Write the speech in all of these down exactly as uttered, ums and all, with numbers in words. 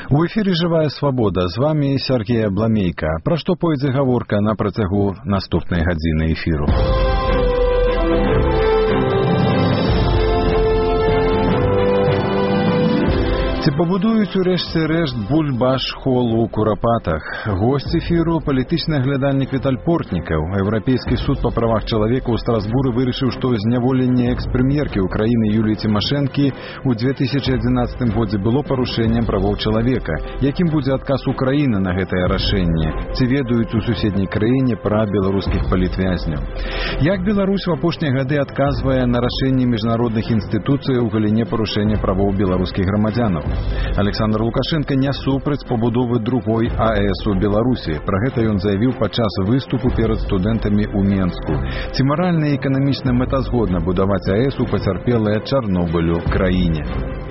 У эфире «Живая свобода». З вами Сергей Абламейка. Пра што пойдзе гаворка на працягу наступнай гадзіны эфіру. Ці пабудуюць урэшце рэшт бульбаш-хол у Курапатах? Госць эфіру — палітычны аглядальнік Віталь Портнікаў. Еўрапейскі суд па правах чалавека ў Страсбуры вырашыў, што зняволенне экс-прэм'еркі ўкраіны Юліі Цімашэнкі ў две тысячы адзінаццатым годзе было парушэннем правоў чалавека. Якім будзе адказ Украіны на гэтае рашэнне? Ці ведаюць у суседняй краіне пра беларускіх палітвязняў? Як Беларусь в апошнія гады адказвае на рашэнні міжнародных інстытуцый у галіне парушэння правоў беларускіх грамадзянаў? Александр Лукашенко не супраць пабудовы другой АЭС у Беларусі. Пра гэта ён заявіў падчас выступу перад студэнтамі ў Менску. Ці маральна і эканамічна мэтазгодна будаваць АЭС у пацярпелай ад Чарнобылю краіне?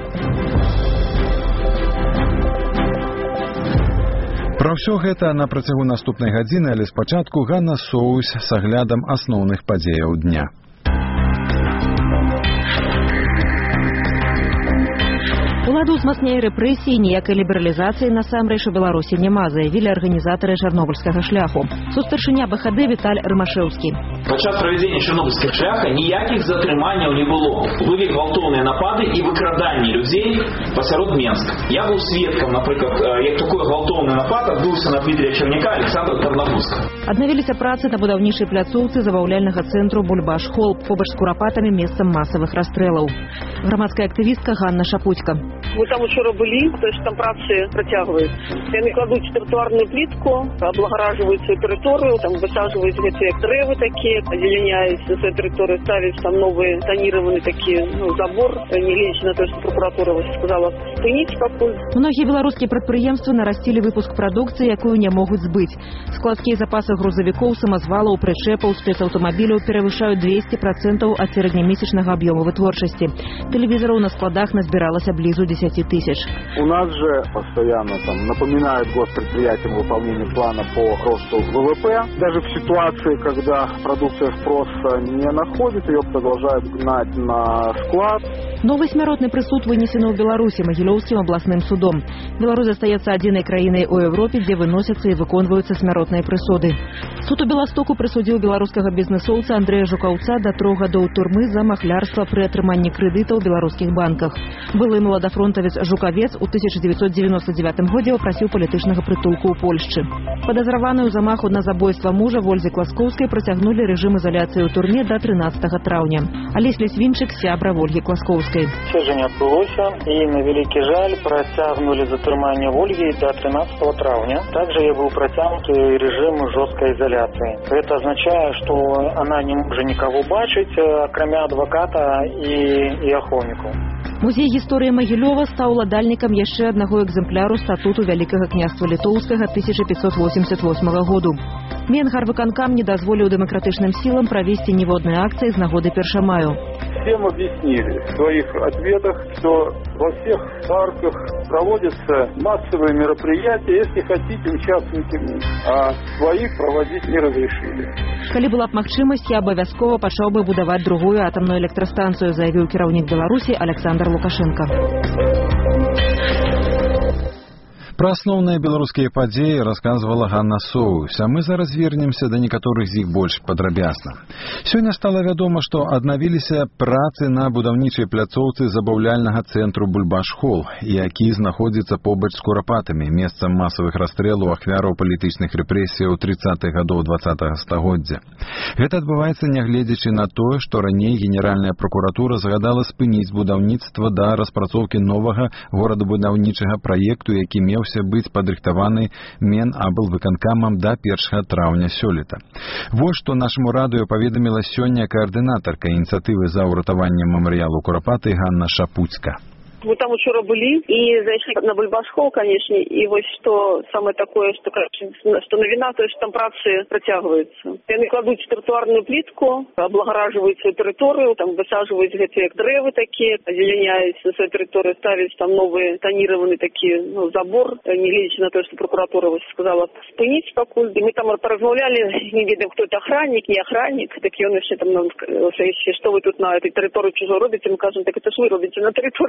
Пра ўсё гэта на працягу наступнай гадзіны, але спачатку Ганна Соусь з аглядам асноўных падзеяў дня. Уладу ўзмацняе рэпрэсіі, ніякай лібералізацыі насамрэч у Беларусі няма, заявілі арганізатары чарнобыльскага шляху. Сустарчыня БХД Віталь Рымашэўскі. Падчас правядзення чарнобыльскага шляха ніякіх затрыманняў не было. Былі гвалтоўныя напады і выкраданні людзей пасярод Менска. Я быў сведкам, напрыклад, як такой гвалтоўны напад адбыўся на Дмітрія Черняка, Александра Тарнагуска. Аднавіліся працы на будаўнічай пляцоўцы забаўляльнага цэнтру Бульбаш-хол побач з Курапатамі, месцам масавых расстрэлаў. Грамадская актывістка Ганна Шапуцька. Мы там учора былі, то есть там працы працягваюцца. Яны кладуць тротуарную плітку, аблагаражваюць сваю тэрыторыю, там высаджваюць гэтыя дрэвы такія, азеляняюць на сваёй тэрыторыі, ставяць там новы таніраваны такі, ну, забор, не гледзячы на то, што прокуратура сказала спыніць пакуль. Многія беларускія прадпрыемствы нарасцілі выпуск прадукцыі, якую не могуць збыць. Складскія запасы грузавікоў, самазвалаў, прычэпаў, спецаўтамабіляў перавышаюць двесце процентаў ад сярэднямесячнага аб'ёму вытворчасці. Тэлевізараў на складах назбіралася близу десяти тысяч. У нас же постоянно там напоминают госпредприятиям выполнение плана по росту ВВП. Даже в ситуации, когда продукция спроса не находит, ее продолжают гнать на склад. Новый смяротны прысуд вынесены ў Беларусі Магілёўскім абласным судом. Беларусь застаецца адзінай краінай у Европе, дзе выносяцца і выконваюцца смяротныя прысуды. Суд у Беластоку прысудзіў беларускага бізнэсоўца Андрэя Жукаўца да трох гадоў турмы за махлярства пры атрыманні крэдыта ў беларускіх банках. Былы маладафронтавец Жукавец у тысяча девятьсот девяносто девятым годзе папрасіў палітычнага прытулку ў Польшчы. Падазраваную замаху на забойства мужа Вользы Класкоўскай працягнулі рэжым ізаляцыі ў турме да трынаццатага траўня. Алесь Лісвінчык, сябра Вольгі Класкоўскай. Все же не адбылося, і на вялікі жаль працягнулі затрыманне Вольгі да трынаццатага траўня. Также я быў працягнуты рэжым жорсткай изоляции. Это означает, что она не может никого бачить, кроме адвоката и, и охотников. Музей гісторыі Магілёва стаў уладальнікам яшчэ аднаго экземпляру статуту Вялікага княства Літоўскага тысяча пятьсот восемьдесят восьмого году. Менгарвыканкам не дазволіў дэмакратычным сілам правесці ніводнай акцыі з нагоды першамаю. Всем объяснили в своих ответах, что во всех парках проводятся массовые мероприятия, если хотите, участниками, а своих проводить не разрешили. Калі была б магчымасць, я абавязкова пачаў бы будаваць другую атамную электрастанцыю, заявіў кіраўнік Беларусі Александр Лукашенко. Пра асноўныя беларускія падзеі расказвала Ганна Соусь, а мы зараз вернемся да некаторых з іх больш падрабязна. Сёння стала вядома, што аднавіліся працы на будаўнічай пляцоўцы забаўляльнага цэнтру Бульбаш-хол, які знаходзіцца побач з Курапатамі, месцам масавых расстрэлаў ахвяраў палітычных рэпрэсіяў трыццатых гадоў двадцатага стагоддзя. Гэта адбываецца нягледзячы на тое, што раней Генеральная прокуратура загадала спыніць будаўніцтва да распрацоўкі новага горадабудаўнічага праекту, які меў быць падрыхтаваны Менаблвыканкамам да першага траўня сёлета. Вось што нашаму радыё паведаміла сёння каардынатарка ініцыятывы за ўратаваннем мемарыялу Курапаты Ганна Шапуцька. Мы там учора былі і зайшлі на Бульбаш-хол, канешне, і вось што самае такое, што, што навіна, то што там працы працягваюцца. Яны кладуць тротуарную плітку, аблагаражваюць сваю тэрыторыю, там высаджваюць гэтыя дрэвы такія, азеляняюць на сваёй тэрыторыі, ставяць там новы таніраваны такі, ну, забор, не гледзячы на то, што прокуратура сказала спыніць пакуль. І мы там паразмаўлялі, не ведаем, хто это охранник, не охранник, так ён яшчэ там нам сказаў, што вы тут на этой тэрыторыі чужо робіце, мы кажам, так это ж вы робіце на тэрыторыі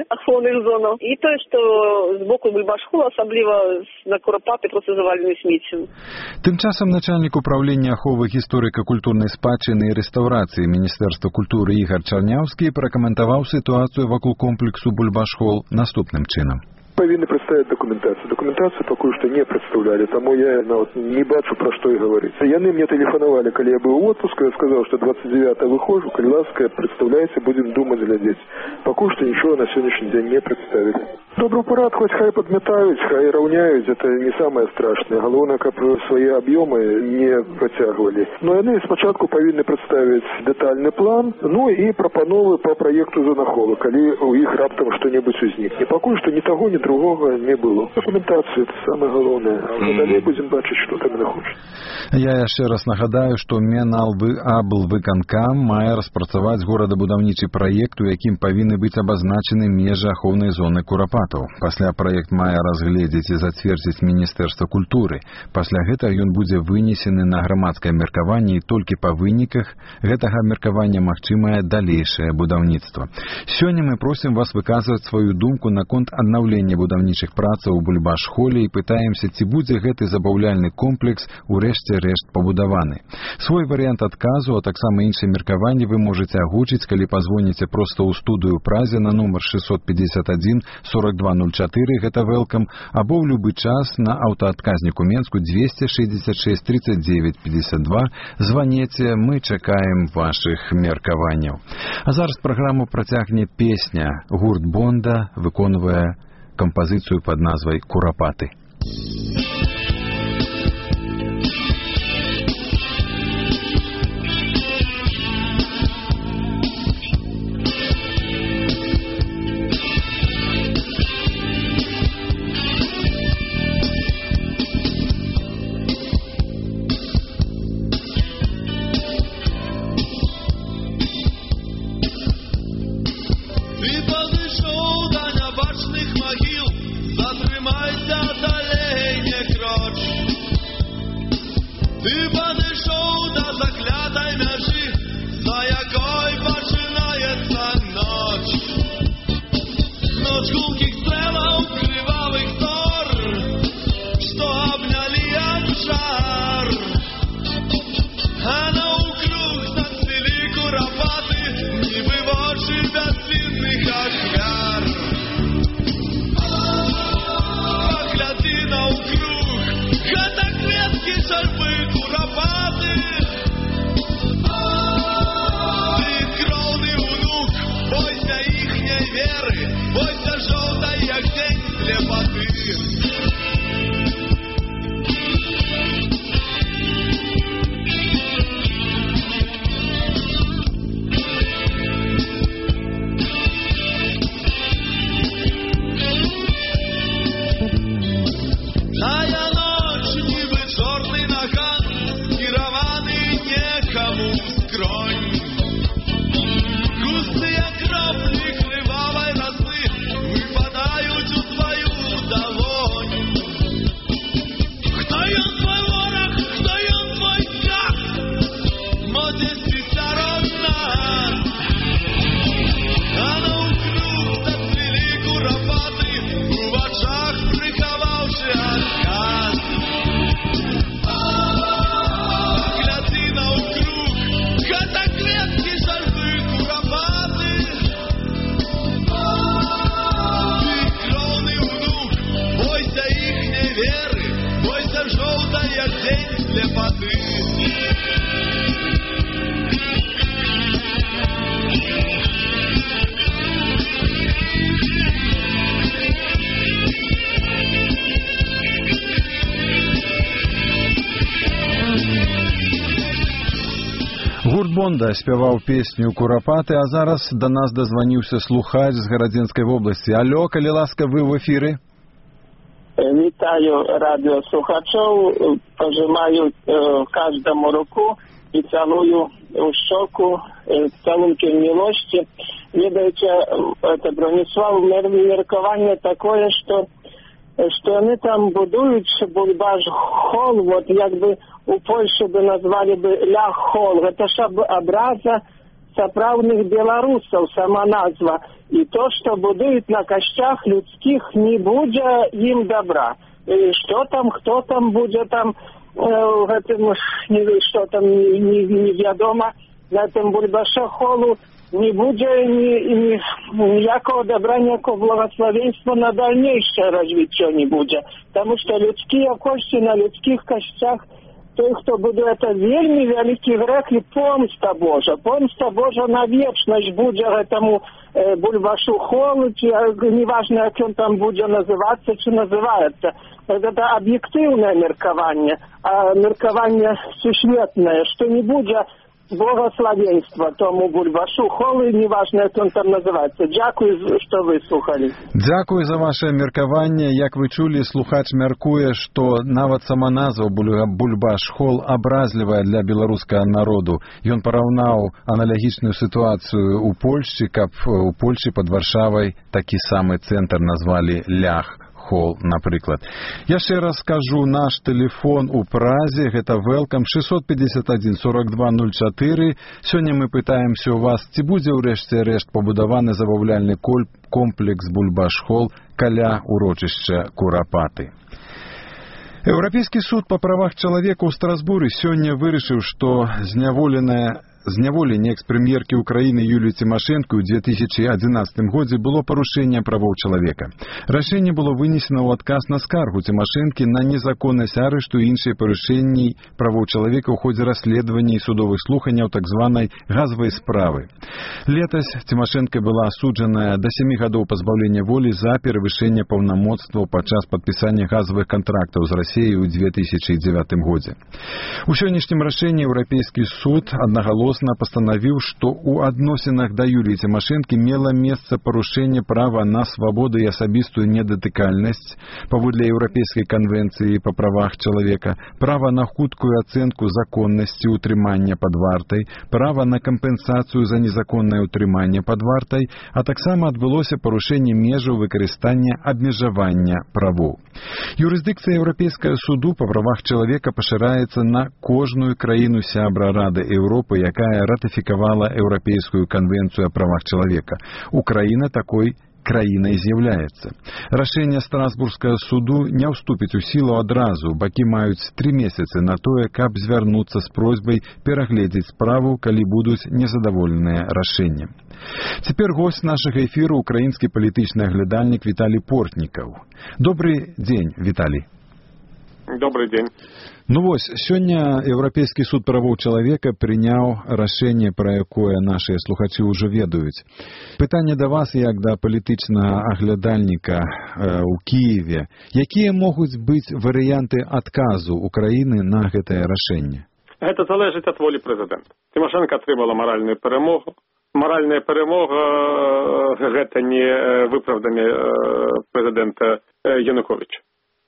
ахоўных зонаў, і тое, што з боку Бульбашхола, асабліва на Курапаты, проста завалены смеццем. Тым часам начальнік управлення аховы гісторыка-культурнай спадчыны і рэстаўрацыі Міністэрства культуры Ігар Чарняўскі пракаментаваў сітуацыю вакол комплексу Бульбашхол наступным чынам. Павінны прадставіць дакументацыю. Дакументацыю пакуль што не прадстаўлялі, таму я нават не бачу, пра што і гаварыць. Яны мне тэлефанавалі, калі я быў у отпуску, я сказаў, што двадцать девятого выхожу, калі ласка, прадстаўляйце, будзем думаць, глядзець. Пакуль што нічога на сённяшні дзень не прадставілі. Добры парад, хоць хай падмятаюць, хай раўняюць, это не самае страшнае. Галоўнае, каб свае аб'ёмы не працягвалі. Но яны спачатку павінны прадставіць дэтальны план, ну і прапановы па праекту зонахола, калі у іх раптам што-небудзь узнікне. Пакуль што ні таго, ні другого не было. Документацыя — это самое главное. А уже далее будем бачить, что там находится. Я яшчэ раз нагадаю, што Меналвыканкам мае распрацаваць горадабудаўнічы праект, у якім павінны быць абазначаны межы ахоўнай зоны Курапатаў. Пасля праект мае разгледзець і зацвердзіць Міністэрства культуры. Пасля гэтага ён будзе вынесены на грамадскае меркаванне, і толькі па выніках гэтага меркавання магчымае далейшае будаўніцтва. Сёння мы просім вас выказваць сваю думку наконт аднаўлення будаўнічых працаў у Бульбашхоле і пытаемся, ці будзе гэты забаўляльны комплекс урэшце рэшт пабудаваны. Свой варыянт адказу, а таксама іншыя меркаванні вы можаце агучыць, калі пазвоніце проста ў студыю Празе на нумар шестьсот пятьдесят один сорок два ноль четыре, гэта welcome, або ў любы час на аўтаадказніку Менску двести шестьдесят шесть тридцать девять пятьдесят два. Званіце, мы чакаем вашых меркаванняў. А зараз праграму працягне песня. Гурт Бонда выконвае композицию под назвой «Курапаты». Гурт Бонда спяваў песню «Курапаты», а зараз до нас дозваніўся слухач з Гарадзенскай вобласці. Алло, калі ласка, вы в эфіры. Вітаю радиослухачов, пожимаю э, каждому руку и целую в щеку, э, целунки в милости. Видите, это Бронислав меркование такое, что что они там будуют Бульбашхол, вот как бы у Польши бы назвали бы Ляхол. Это ж образа сапраўдных беларусаў, сама назва. І то, што будуюць на касцях людскіх, не будзе ім добра. І што там, хто там будзе там, э, гэтым, што там невядома, на этом бульбашахолу, не будзе ні, ні, ніякого добра, ніякого благословенства на дальнейшее развитие не будзе. Тому что людские кости на людских костях, той, хто буде, это вельми великий грех и помста Божа. Помста Божа на вечность буде этому э, бульбашу холу, неважно, как он там будет называться, чи называется. Это объективное меркование, а меркование сусветное, что не будет благословенства тому бульбашу холы, неважно, як он там называется. Дякую, што вы слухали. Дзякую за ваше меркаванне. Як вы чулі, слухач мяркуе, што нават сама назва бульбаш хол абразлівая для беларускага народу. Ён параўнаў аналагічную сітуацыю у Польшчы, каб у Польшчы пад Варшавай такі самы цэнтр назвалі Лях Холл, напрыклад. Яшчэ раз скажу, наш тэлефон у Празе, гэта Welcome шестьсот пятьдесят один сорок два ноль четыре. Сёння мы пытаемся у вас, ці будзе ўрэшце рэшт пабудаваны забаўляльны комплекс Бульбаш Холл каля урочышча Курапаты. Еўрапейскі суд па правах чалавека ў Страсбуры сёння вырашыў, што зняволеная зняволенне экс-прэм'еркі Украіны Юліі Цімашэнка ў две тысячи одиннадцатым годзе было парушэннем правоў чалавека. Рашэнне было вынесена ў адказ на скаргу Цімашэнкі на незаконнасць арышту і іншыя парушэнні правоў чалавека ў ходзе расследавання і судовых слуханняў так званай газавай справы. Летась Цімашэнка была асуджаная да сямі гадоў пазбаўлення волі за перавышэнне паўнамоцтваў падчас падпісання газавых кантрактаў з Расіяй у две тысячи девятым годзе. У сённяшнім рашэнні Еўрапейскі суд аднагалосна пастанавіў, што ў адносінах да Юліі Цімашэнкі мела месца парушэнне права на свабоду і асабістую недатыкальнасць паводле Еўрапейскай канвенцыі па правах чалавека, права на хуткую ацэнку законнасці ўтрымання пад вартай, права на кампенсацыю за незаконнае ўтрыманне пад вартай, а таксама адбылося парушэнне межаў выкарыстання абмежавання правоў. Юрысдыкцыя Еўрапейскага суду па правах чалавека пашыраецца на кожную краіну сябра Рады Еўропы, якая ратыфікавала Еўрапейскую канвенцыю о правах чалавека. Украіна такой краінай з'яўляецца. Рашэнне Страсбургскага суду не ўступіць у сілу адразу. Бакі маюць тры месяцы на тое, каб звярнуцца з просьбай перагледзець справу, калі будуць незадаволеныя рашэннем. Цяпер госць нашага эфіру украінскі палітычны аглядальнік Віталій Портнікаў. Добрый дзень, Віталій. Добрый дзень. Ну вось, сёння Еўрапейскі суд правоў чалавека прыняў рашэнне, пра якое нашыя слухачы ўжо ведаюць. Пытанне да вас, як да палітычнага аглядальніка э, ў Кіеве. Якія могуць быць варыянты адказу Украіны на гэтае рашэнне? Гэта залежыць ад волі прэзідэнта. Цімашэнка атрымала маральную перамогу. Маральная перамога – гэта не выпраўданне прэзідэнта Януковича.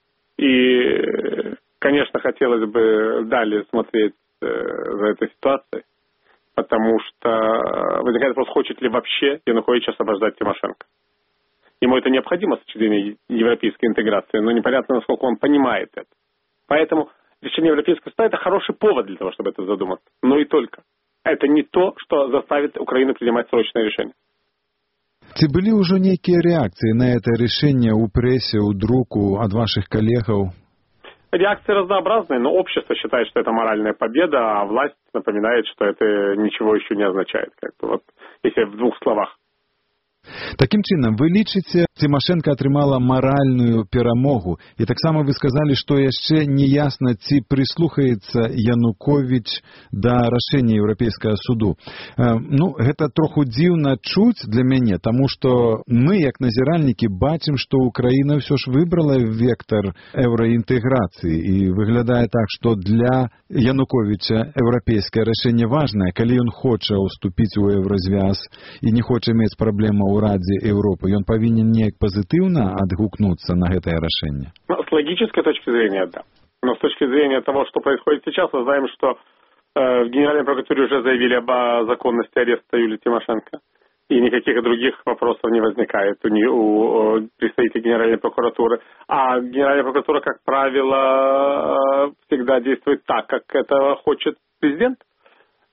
И, конечно, хотелось бы далее смотреть э, за этой ситуацией, потому что возникает вопрос, хочет ли вообще Янукович освобождать Тимошенко. Ему это необходимо с точки зрения европейской интеграции, но непонятно, насколько он понимает это. Поэтому решение Европейского суда – это хороший повод для того, чтобы это задуматься, но и только. Это не то, что заставит Украину принимать срочное решение. Ці былі ўжо нейкія рэакцыі на это решение у прессе, у друку, от ваших коллегов? Реакции разнообразные, но общество считает, что это моральная победа, а власть напоминает, что это ничего еще не означает. Как бы вот, если в двух словах. Таким чынам, вы лічыце, Цімашэнка атрымала маральную перамогу, і таксама вы сказалі, што яшчэ не ясна, ці прыслухаецца Янукович да рашэння Еўрапейскага суду. Э, ну, гэта троху дзіўна чуць для мяне, таму што мы, як назіральнікі, бачым, што Украіна ўсё ж выбрала вектор еўраінтэграцыі, і выглядае так, што для Януковича еўрапейскае рашэнне важнае, калі ён хоча ўступіць у еўразвяз і не хоча мець праблему ў Радзе Европы, он повинен неяк позитивно отгукнуться на это решение? Ну, с логической точки зрения, да. Но с точки зрения того, что происходит сейчас, мы знаем, что э, в Генеральной прокуратуре уже заявили об законности ареста Юлии Тимошенко. И никаких других вопросов не возникает у, нее, у представителей Генеральной прокуратуры. А Генеральная прокуратура, как правило, всегда действует так, как это хочет президент.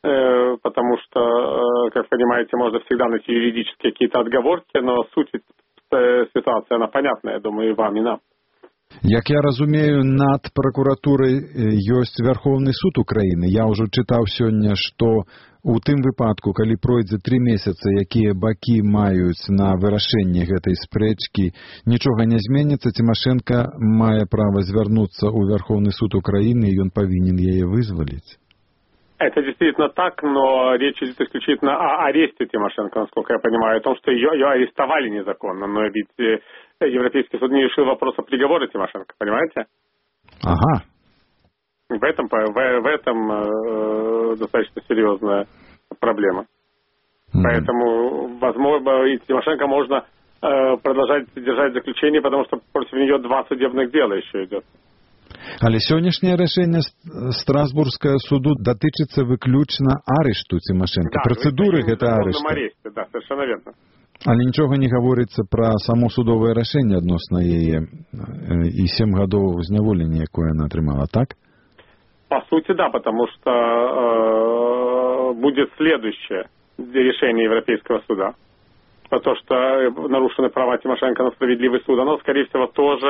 потому что, как понимаете, можно всегда найти юридические какие-то отговорки, но суть ситуации, она понятна, я думаю, и вам, и нам. Як я разумею, над прокуратурай ёсць Верховны суд Украіны. Я ўжо чытаў сёння, што у тым выпадку, калі пройдзе тры месяцы, якія бакі маюць на вырашэнне гэтай спрэчкі, нічога не зменіцца, Тимошенко мае права звярнуцца ў Верховны суд Украіны, і ён павінен яе вызваліць. Это действительно так, но речь идет исключительно о аресте Тимошенко, насколько я понимаю, о том, что ее, ее арестовали незаконно, но ведь Европейский суд не решил вопрос о приговоре Тимошенко, понимаете? Ага. В этом, в, в этом э, достаточно серьезная проблема. Mm-hmm. Поэтому, возможно, и Тимошенко можно э, продолжать держать заключение, потому что против нее два судебных дела еще идет. Але сённяшняе рашэнне Страсбургскага суду датычыцца выключна арышту Тимошенко. Да, працэдуры гэта арышта. Аресте, да, совершенно верно. Але нічога не гаворыцца пра само судовае рашэнне адносна яе і сем гадоў зняволення, якое она атрымала, так? По сути, да, потому что э, будет следующее решение Европейского суда. То, что нарушены права Тимошенко на справедливый суд, оно, скорее всего, тоже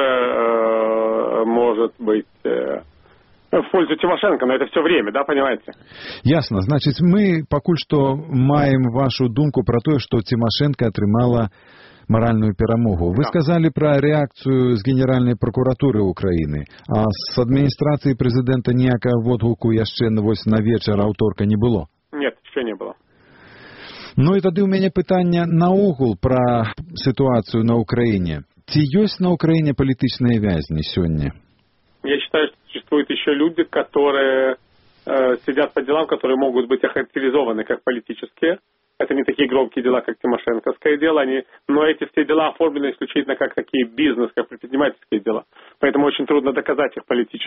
э, может быть э, в пользу Тимошенко, но это все время, да, понимаете? Ясно. Значит, мы пакуль што маем вашу думку про тое, што Тимошенко атрымала маральную перамогу. Вы да. сказали про реакцию с Генеральной прокуратуры Украины, а с администрации президента ніякага водгуку яшчэ вось на вечар аўторка не было? Нет, еще не было. Ну і тады ў мяне пытанне наогул пра сітуацыю на Украине. Ці ёсць на Украине палітычныя вязні сёння? Я считаю, что существуют еще люди, которые э, сидят по делам, которые могут быть охарактеризованы как политические. Это не такие громкие дела, как Тимошенковское дело, они, но эти все дела оформлены исключительно как такие бизнес, как предпринимательские дела. Поэтому очень трудно доказать их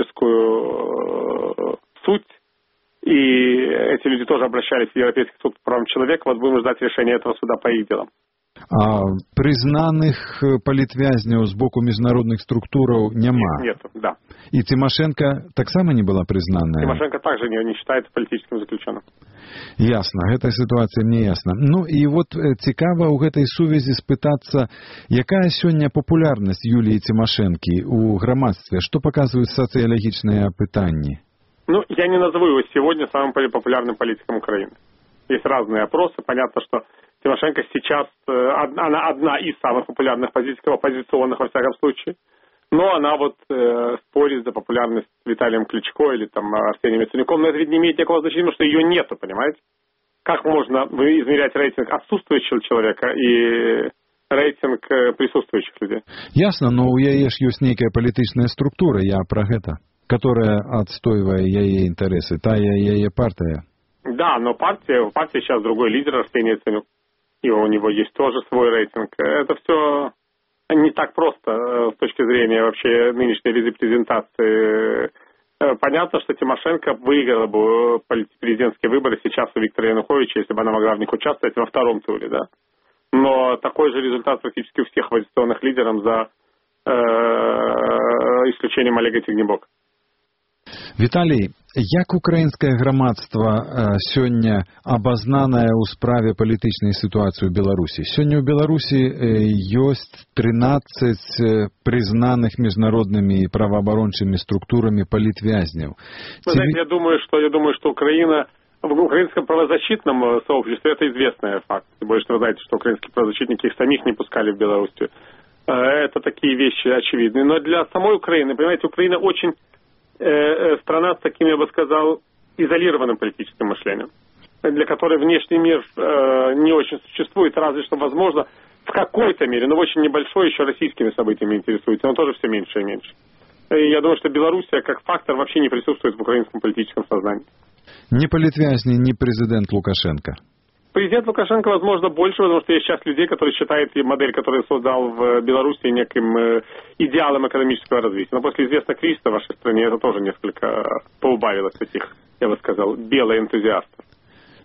политическую э, суть. И эти люди тоже обращались в Европейский суд по правам человека. Вот будем ждать решения этого суда по их делам. А признаных палітвязняў з боку міжнародных структураў няма? Нет, да. И Тимошенко так само не была признаная? Тимошенко также не, не считается политическим заключенным. Ясно, эта ситуация мне ясна. Ну и вот цікава ў гэтай сувязі спытацца, якая сёння популярнасць Юлии Тимошенко у грамадстве? Что показывают социологические опытания? Ну, я не назову его сегодня самым популярным политиком Украины. Есть разные опросы. Понятно, что Тимошенко сейчас, она одна из самых популярных политиков, оппозиционных во всяком случае. Но она вот э, спорит за популярность с Виталием Кличко или там Арсением Яценюком. Но это ведь не имеет никакого значения, потому что ее нету, понимаете? Как можно измерять рейтинг отсутствующего человека и рейтинг присутствующих людей? Ясно, но у яе ж ёсць нейкая палітычная структура, я про гэта, которая отстойвае яе интересы, тая яе партия. Да, но партия, партия сейчас другой лидер, Арсений Яценюк. И у него есть тоже свой рейтинг. Это все не так просто с точки зрения вообще нынешней репрезентации. Понятно, что Тимошенко выиграла бы президентские выборы сейчас у Виктора Януковича, если бы она могла в них участвовать во втором туре, да. Но такой же результат практически у всех оппозиционных лидеров за э, исключением Олега Тягнебока. Віталій, як украінскае грамадства сёння абазнанае ў справе палітычнай сітуацыі ў Беларусі? Сёння ў Беларусі ёсць тринадцать признаных международными правоабарончымі структурамі палітвязняў. Вы знаете, я думаю, что я думаю, что Украина в украинском правозащитном сообществе это известный факт. Тем более, что вы знаете, что украинские правозащитники их самих не пускали в Белоруссию. Это такие вещи очевидные. Но для самой Украины, понимаете, Украина очень страна с таким, я бы сказал, изолированным политическим мышлением, для которой внешний мир э, не очень существует, разве что, возможно, в какой-то мере, но в очень небольшой, еще российскими событиями интересуется, но тоже все меньше и меньше. И я думаю, что Белоруссия как фактор вообще не присутствует в украинском политическом сознании. Ни политвязни, ни президент Лукашенко. Президент Лукашенко, возможно, больше, потому что есть сейчас людей, которые считают модель, которую создал в Беларуси, неким э, идеалом экономического развития. Но после известного кризиса в вашей стране это тоже несколько поубавилось этих, я бы сказал, белых энтузиастов.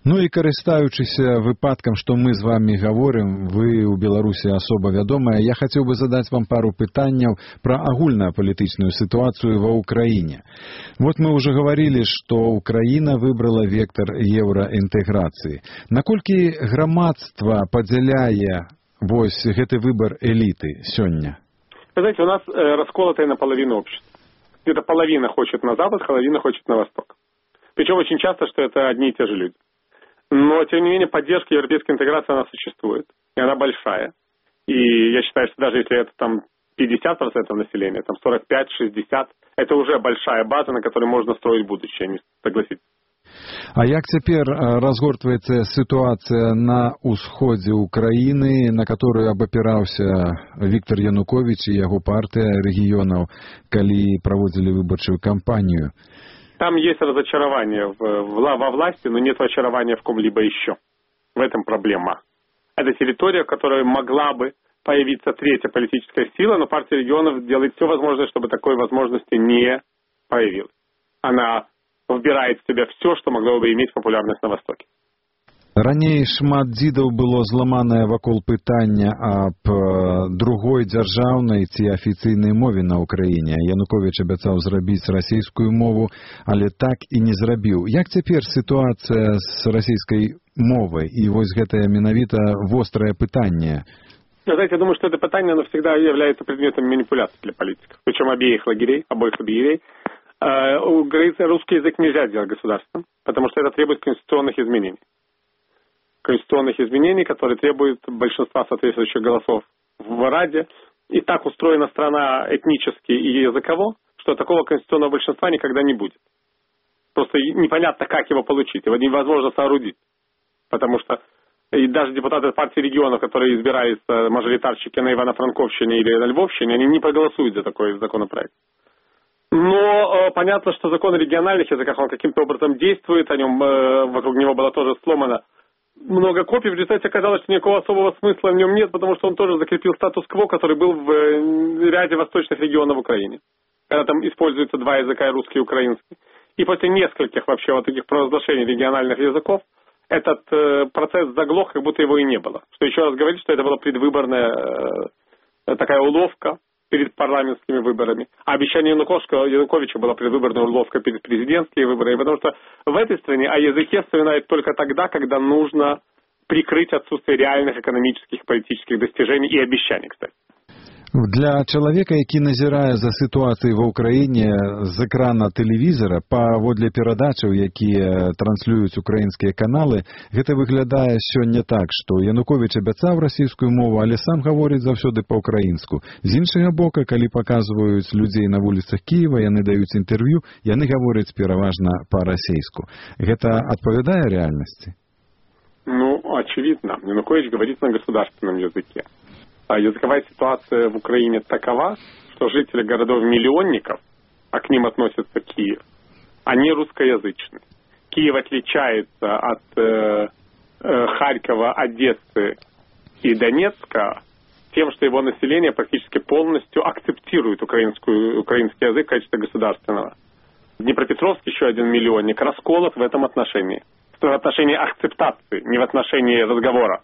Ну і карыстаючыся выпадкам, што мы з вами гаворым, вы ў Беларусі асоба вядомая, я хацеў бы задаць вам пару пытанняў пра агульнапалітычную сітуацыю ва ўкраіне. Вот мы ўжо гаварылі, што Украіна выбрала вектор еўраінтэграцыі. Наколькі грамадства падзяляе вось гэты выбор эліты сёння? Вы знаете, у нас э, расколотое наполовину общество. Где-то половина хочет на запад, половина хочет на восток. Причем очень часто, что это одни и те же люди. Но, тем не менее, поддержка европейской интеграции, она существует. И она большая. И я считаю, что даже если это там пятьдесят процентов населения, там сорок пять - шестьдесят, это уже большая база, на которой можно строить будущее, не согласитесь. А як цяпер разгортваецца сітуацыя на ўсходзе Украіны, на которую абапіраўся Віктор Янукович і яго партыя рэгіёнаў, калі праводзілі выбарчую кампанію? Там есть разочарование в, в, во власти, но нет очарования в ком-либо еще. В этом проблема. Это территория, в которой могла бы появиться третья политическая сила, но партия регионов делает все возможное, чтобы такой возможности не появилось. Она вбирает в себя все, что могло бы иметь популярность на Востоке. Раней шмат дзідаў было зламанае вакол пытання аб другой дзяржаўнай ці афіцыйнай мове на Ўкраіне. Януковіч абяцаў зрабіць расійскую мову, але так і не зрабіў. Як цяпер сітуацыя з расійскай мовай? І вось гэтае менавіта вострае пытанне. Вы знаете, я думаю, что это пытание оно всегда является предметом манипуляции для политиков. Причем обеих лагерей, обоих лагерей. Русский язык нельзя сделать государством, потому что это требует конституционных изменений. конституционных изменений, которые требуют большинства соответствующих голосов в Раде. И так устроена страна этнически и языково, что такого конституционного большинства никогда не будет. Просто непонятно, как его получить. Его невозможно соорудить. Потому что и даже депутаты партии регионов, которые избираются мажоритарщики на Ивано-Франковщине или на Львовщине, они не проголосуют за такой законопроект. Но э, понятно, что закон о региональных языках, он каким-то образом действует, о нем, э, вокруг него было тоже сломано много копий. В результате оказалось, что никакого особого смысла в нем нет, потому что он тоже закрепил статус-кво, который был в ряде восточных регионов Украины. Когда там используются два языка, русский и украинский. И после нескольких вообще вот таких провозглашений региональных языков, этот э, процесс заглох, как будто его и не было. Что еще раз говорит, что это была предвыборная э, такая уловка перед парламентскими выборами. А обещание Януковича была предвыборная уловка перед президентскими выборами, потому что в этой стране о языке вспоминают только тогда, когда нужно прикрыть отсутствие реальных экономических и политических достижений и обещаний, кстати. Для чалавека, які назірае за сітуацыяй ва ўкраіне з экрана тэлевізара, паводле перадачаў, якія транслююць украінскія каналы, гэта выглядае сёння так, што Януковіч абяцаў расійскую мову, але сам гаворыць заўсёды па-ўкраінску. З іншага бока, калі паказваюць людзей на вуліцах Кіева, яны даюць інтэрв'ю, яны гаворяць пераважна па-расейску. Гэта адпавядае рэальнасці? Ну, очевидно. Янукович говорит на государственном языке. А языковая ситуация в Украине такова, что жители городов-миллионников, а к ним относится Киев, они русскоязычные. Киев отличается от э, э, Харькова, Одессы и Донецка тем, что его население практически полностью акцептирует украинскую, украинский язык в качестве государственного. Днепропетровск, еще один миллионник, расколот в этом отношении. В отношении акцептации, не в отношении разговора.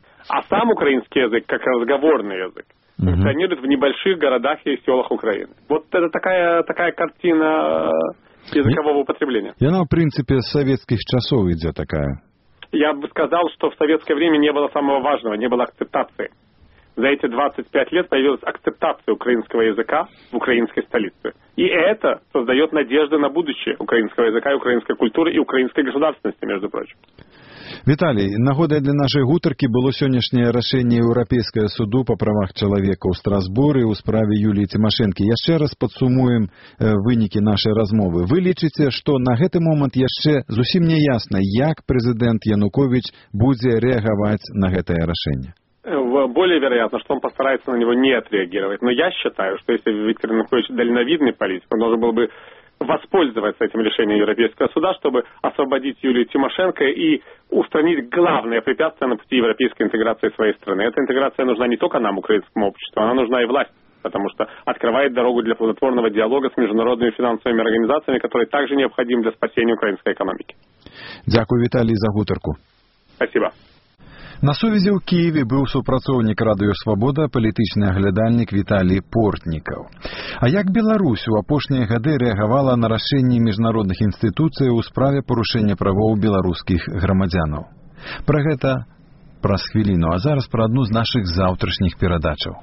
А сам украинский язык, как разговорный язык, функционирует в небольших городах и селах Украины. Вот это такая, такая картина языкового употребления. И она, в принципе, с советских часов идет такая. Я бы сказал, что в советское время не было самого важного, не было акцептации. За эти двадцать пять лет появилась акцептация украинского языка в украинской столице. И это создает надежды на будущее украинского языка, украинской культуры и украинской государственности, между прочим. Віталій, нагодай для нашай гутаркі было сённяшняе рашэнне Еўрапейскага суду па правах чалавека ў Страсбуры ў справе Юліі Цімашэнкі. Яшчэ раз падсумуем вынікі нашай размовы. Вы лічыце, што на гэты момант яшчэ зусім не ясна, як прэзідэнт Янукович будзе рэагаваць на гэтае рашэнне? Более вероятно, что он постарается на него не отреагировать. Но я считаю, что если Виктор Янукович дальновидный политик, он должен был бы воспользоваться этим решением Европейского суда, чтобы освободить Юлию Тимошенко и устранить главное препятствие на пути европейской интеграции своей страны. Эта интеграция нужна не только нам, украинскому обществу, она нужна и власти, потому что открывает дорогу для плодотворного диалога с международными финансовыми организациями, которые также необходимы для спасения украинской экономики. Дзякуй, Віталій, за гутарку. Спасибо. На сувязі ў Киеве быў супрацоўнік радыё «Свабода», палітычны аглядальнік Віталій Портнікаў. А як Беларусь у апошнія гады рэагавала на рашэнні міжнародных інстытуцый у справе парушэння правоў беларускіх грамадзянаў? Пра гэта праз хвіліну, а зараз пра адну з нашых заўтрашніх перадачаў.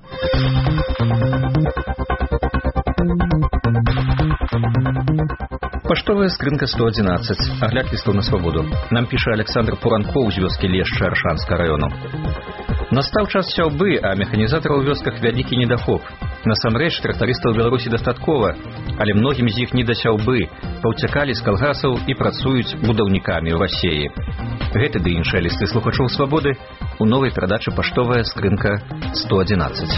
Паштовая скрынка сто одиннадцать. Агляд лістаў на свабоду. Нам піша Александр Пуранкоў з вёскі Лешча Аршанскага раёну. Настаў час сяўбы, а механізатараў у вёсках вялікі недахоп. Насамрэч, трактарыстаў у Беларусі дастаткова, але многім з іх не да сяўбы, паўцякалі з калгасаў і працуюць будаўнікамі ў Расеі. Гэты ды іншыя лісты слухачоў свабоды у новай перадачы «Паштовая скрынка сто одиннадцать».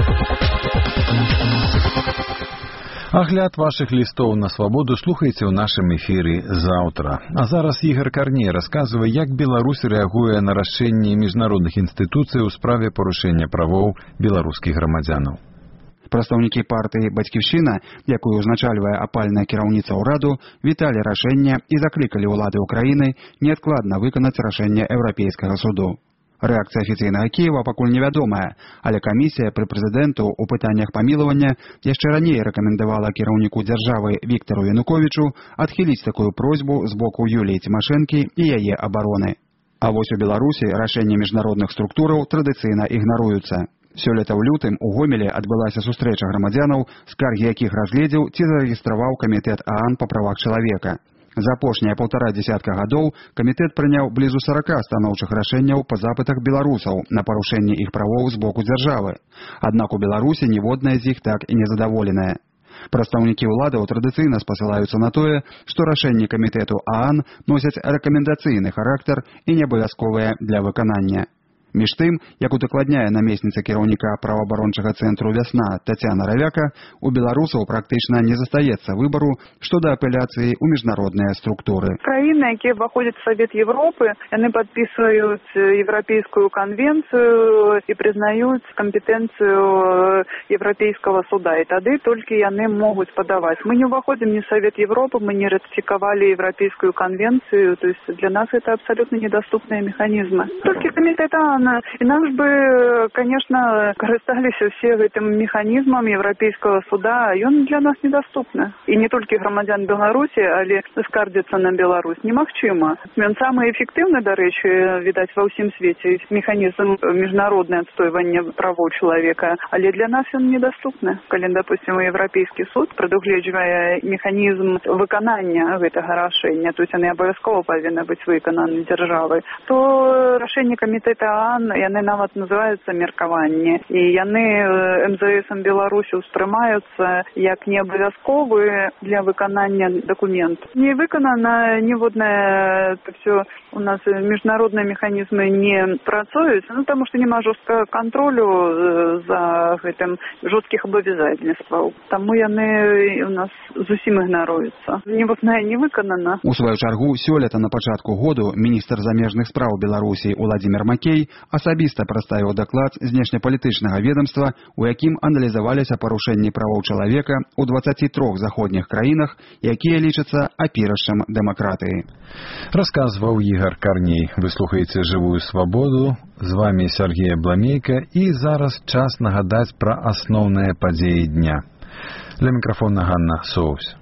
Агляд вашых лістоў на свабоду слухайце ў нашым эфіры заўтра. А зараз Ігар Карней расказвае, як Беларусь рэагуе на рашэнні міжнародных інстытуцый у справе парушэння правоў беларускіх грамадзянаў. Прадстаўнікі партыі «Бацькіўшчына», якую ўзначальвае апальная кіраўніца ўраду, віталі рашэнне і заклікалі ўлады ўкраіны неадкладна выканаць рашэнне Еўрапейскага суду. Рэакцыя афіцыйнага Кіева пакуль невядомая, але камісія пры прэзідэнту ў пытаннях памілавання яшчэ раней рэкамендавала кіраўніку дзяржавы Віктару Януковічу адхіліць такую просьбу з боку Юліі Цімашэнкі і яе абароны. А вось у Беларусі рашэнні міжнародных структураў традыцыйна ігнаруюцца. Сёлета ў лютым у Гомелі адбылася сустрэча грамадзянаў, скаргі якіх разгледзеў ці зарэгістраваў камітэт ААН па правах чалавека. За апошнія паўтара дзесятка гадоў камітэт прыняў блізу сарака станоўчых рашэнняў па запытах беларусаў на парушэнне іх правоў з боку дзяржавы. Аднак у Беларусі ніводная з іх так і не задаволеная. Прадстаўнікі ўладаў традыцыйна спасылаюцца на тое, што рашэнні камітэту ААН носяць рэкамендацыйны характар і не абавязковыя для выканання. Між тым, як удакладняе намесніца кіраўніка праваабарончага цэнтру «Вясна» Тацяна Равяка, у беларусаў практычна не застаецца выбару што да апеляцыі ў міжнародныя структуры. Краіны, якія ўваходзяць у Савет Европы, яны падпісваюць Еўрапейскую канвенцыю і прызнаюць кампетэнцыю Еўрапейскага суда, і тады толькі яны могуць падаваць. Мы не ўваходзім ні в Савет Европы, мы не ратыфікавалі Еўрапейскую канвенцыю, то есть для нас это абсолютно недоступныя механізмы. Толькі камітэт ААН. Інакш бы, конечно, карысталіся все гэтым механізмам Еўрапейскага суда, ён для нас недоступны. І не толькі грамадзян Беларусі, але скардзіцца на Беларусь немагчыма. Ён самы эфектыўны, дарэчы, відаць, ва ўсім свеце механізм міжнароднае адстойвання правоў чалавека, але для нас ён недоступны. Калі, допустим, Еўрапейскі суд прадугледжвае механізм выканання гэтага рашэння, то есть яны абавязкова павінны быць выкананы дзяржавай, то рашэнне камітэта ААН яны нават называюцца меркаванне, і яны эм зэ эсам Беларусі ўспрымаюцца як неабавязковы для выканання дакумент. Не выканана ніводнае, все у нас міжнародныя механізмы не працуюць, ну таму што няма жорсткага кантролю за гэтым, жорсткіх абавязательстваў. Таму яны у нас зусім ігнаруюцца. Ніводнае не выканана. У сваю чаргу сёлета на пачатку году міністр замежных спраў Беларусі Уладзімір Макей асабіста прадставіў даклад знешнепалітычнага ведомства, у якім аналізаваліся парушэнні правоў чалавека ў дваццаці трох заходніх краінах, якія лічацца апірышчам дэмакратыі. Расказваў Ігар Карней. Вы слухаеце «Жывую свабоду». З вами Сергей Бламейка. І зараз час нагадаць пра асноўныя падзеі дня. Для мікрафона Ганна Соус.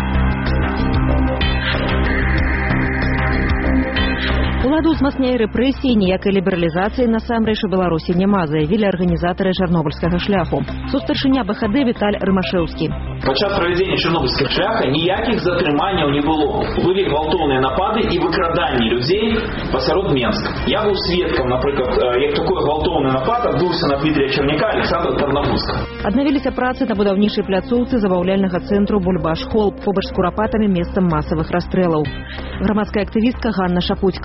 Уладу ўзмацняе рэпрэсіі, ніякай лібералізацыі насамрэч у Беларусі няма, заявілі арганізатары чарнобыльскага шляху. Сустарчыня бэ ха дэ Віталь Рымашэўскі. Падчас правядзення чарнобыльскага шляха ніякіх затрыманняў не было. Былі гвалтоўныя напады і выкраданні людзей пасярод Менска. Я быў сведкам, напрыклад, як такой гвалтоўны напад адбыўся на Дмітрія Чарняка, Александра Тарнавуска. Аднавіліся працы на будаўнічай пляцоўцы забаўляльнага цэнтру Бульбаш-Холл побач з курапатамі месцам масавых расстрэлаў. Грамадская актывістка Ганна Шапуцька.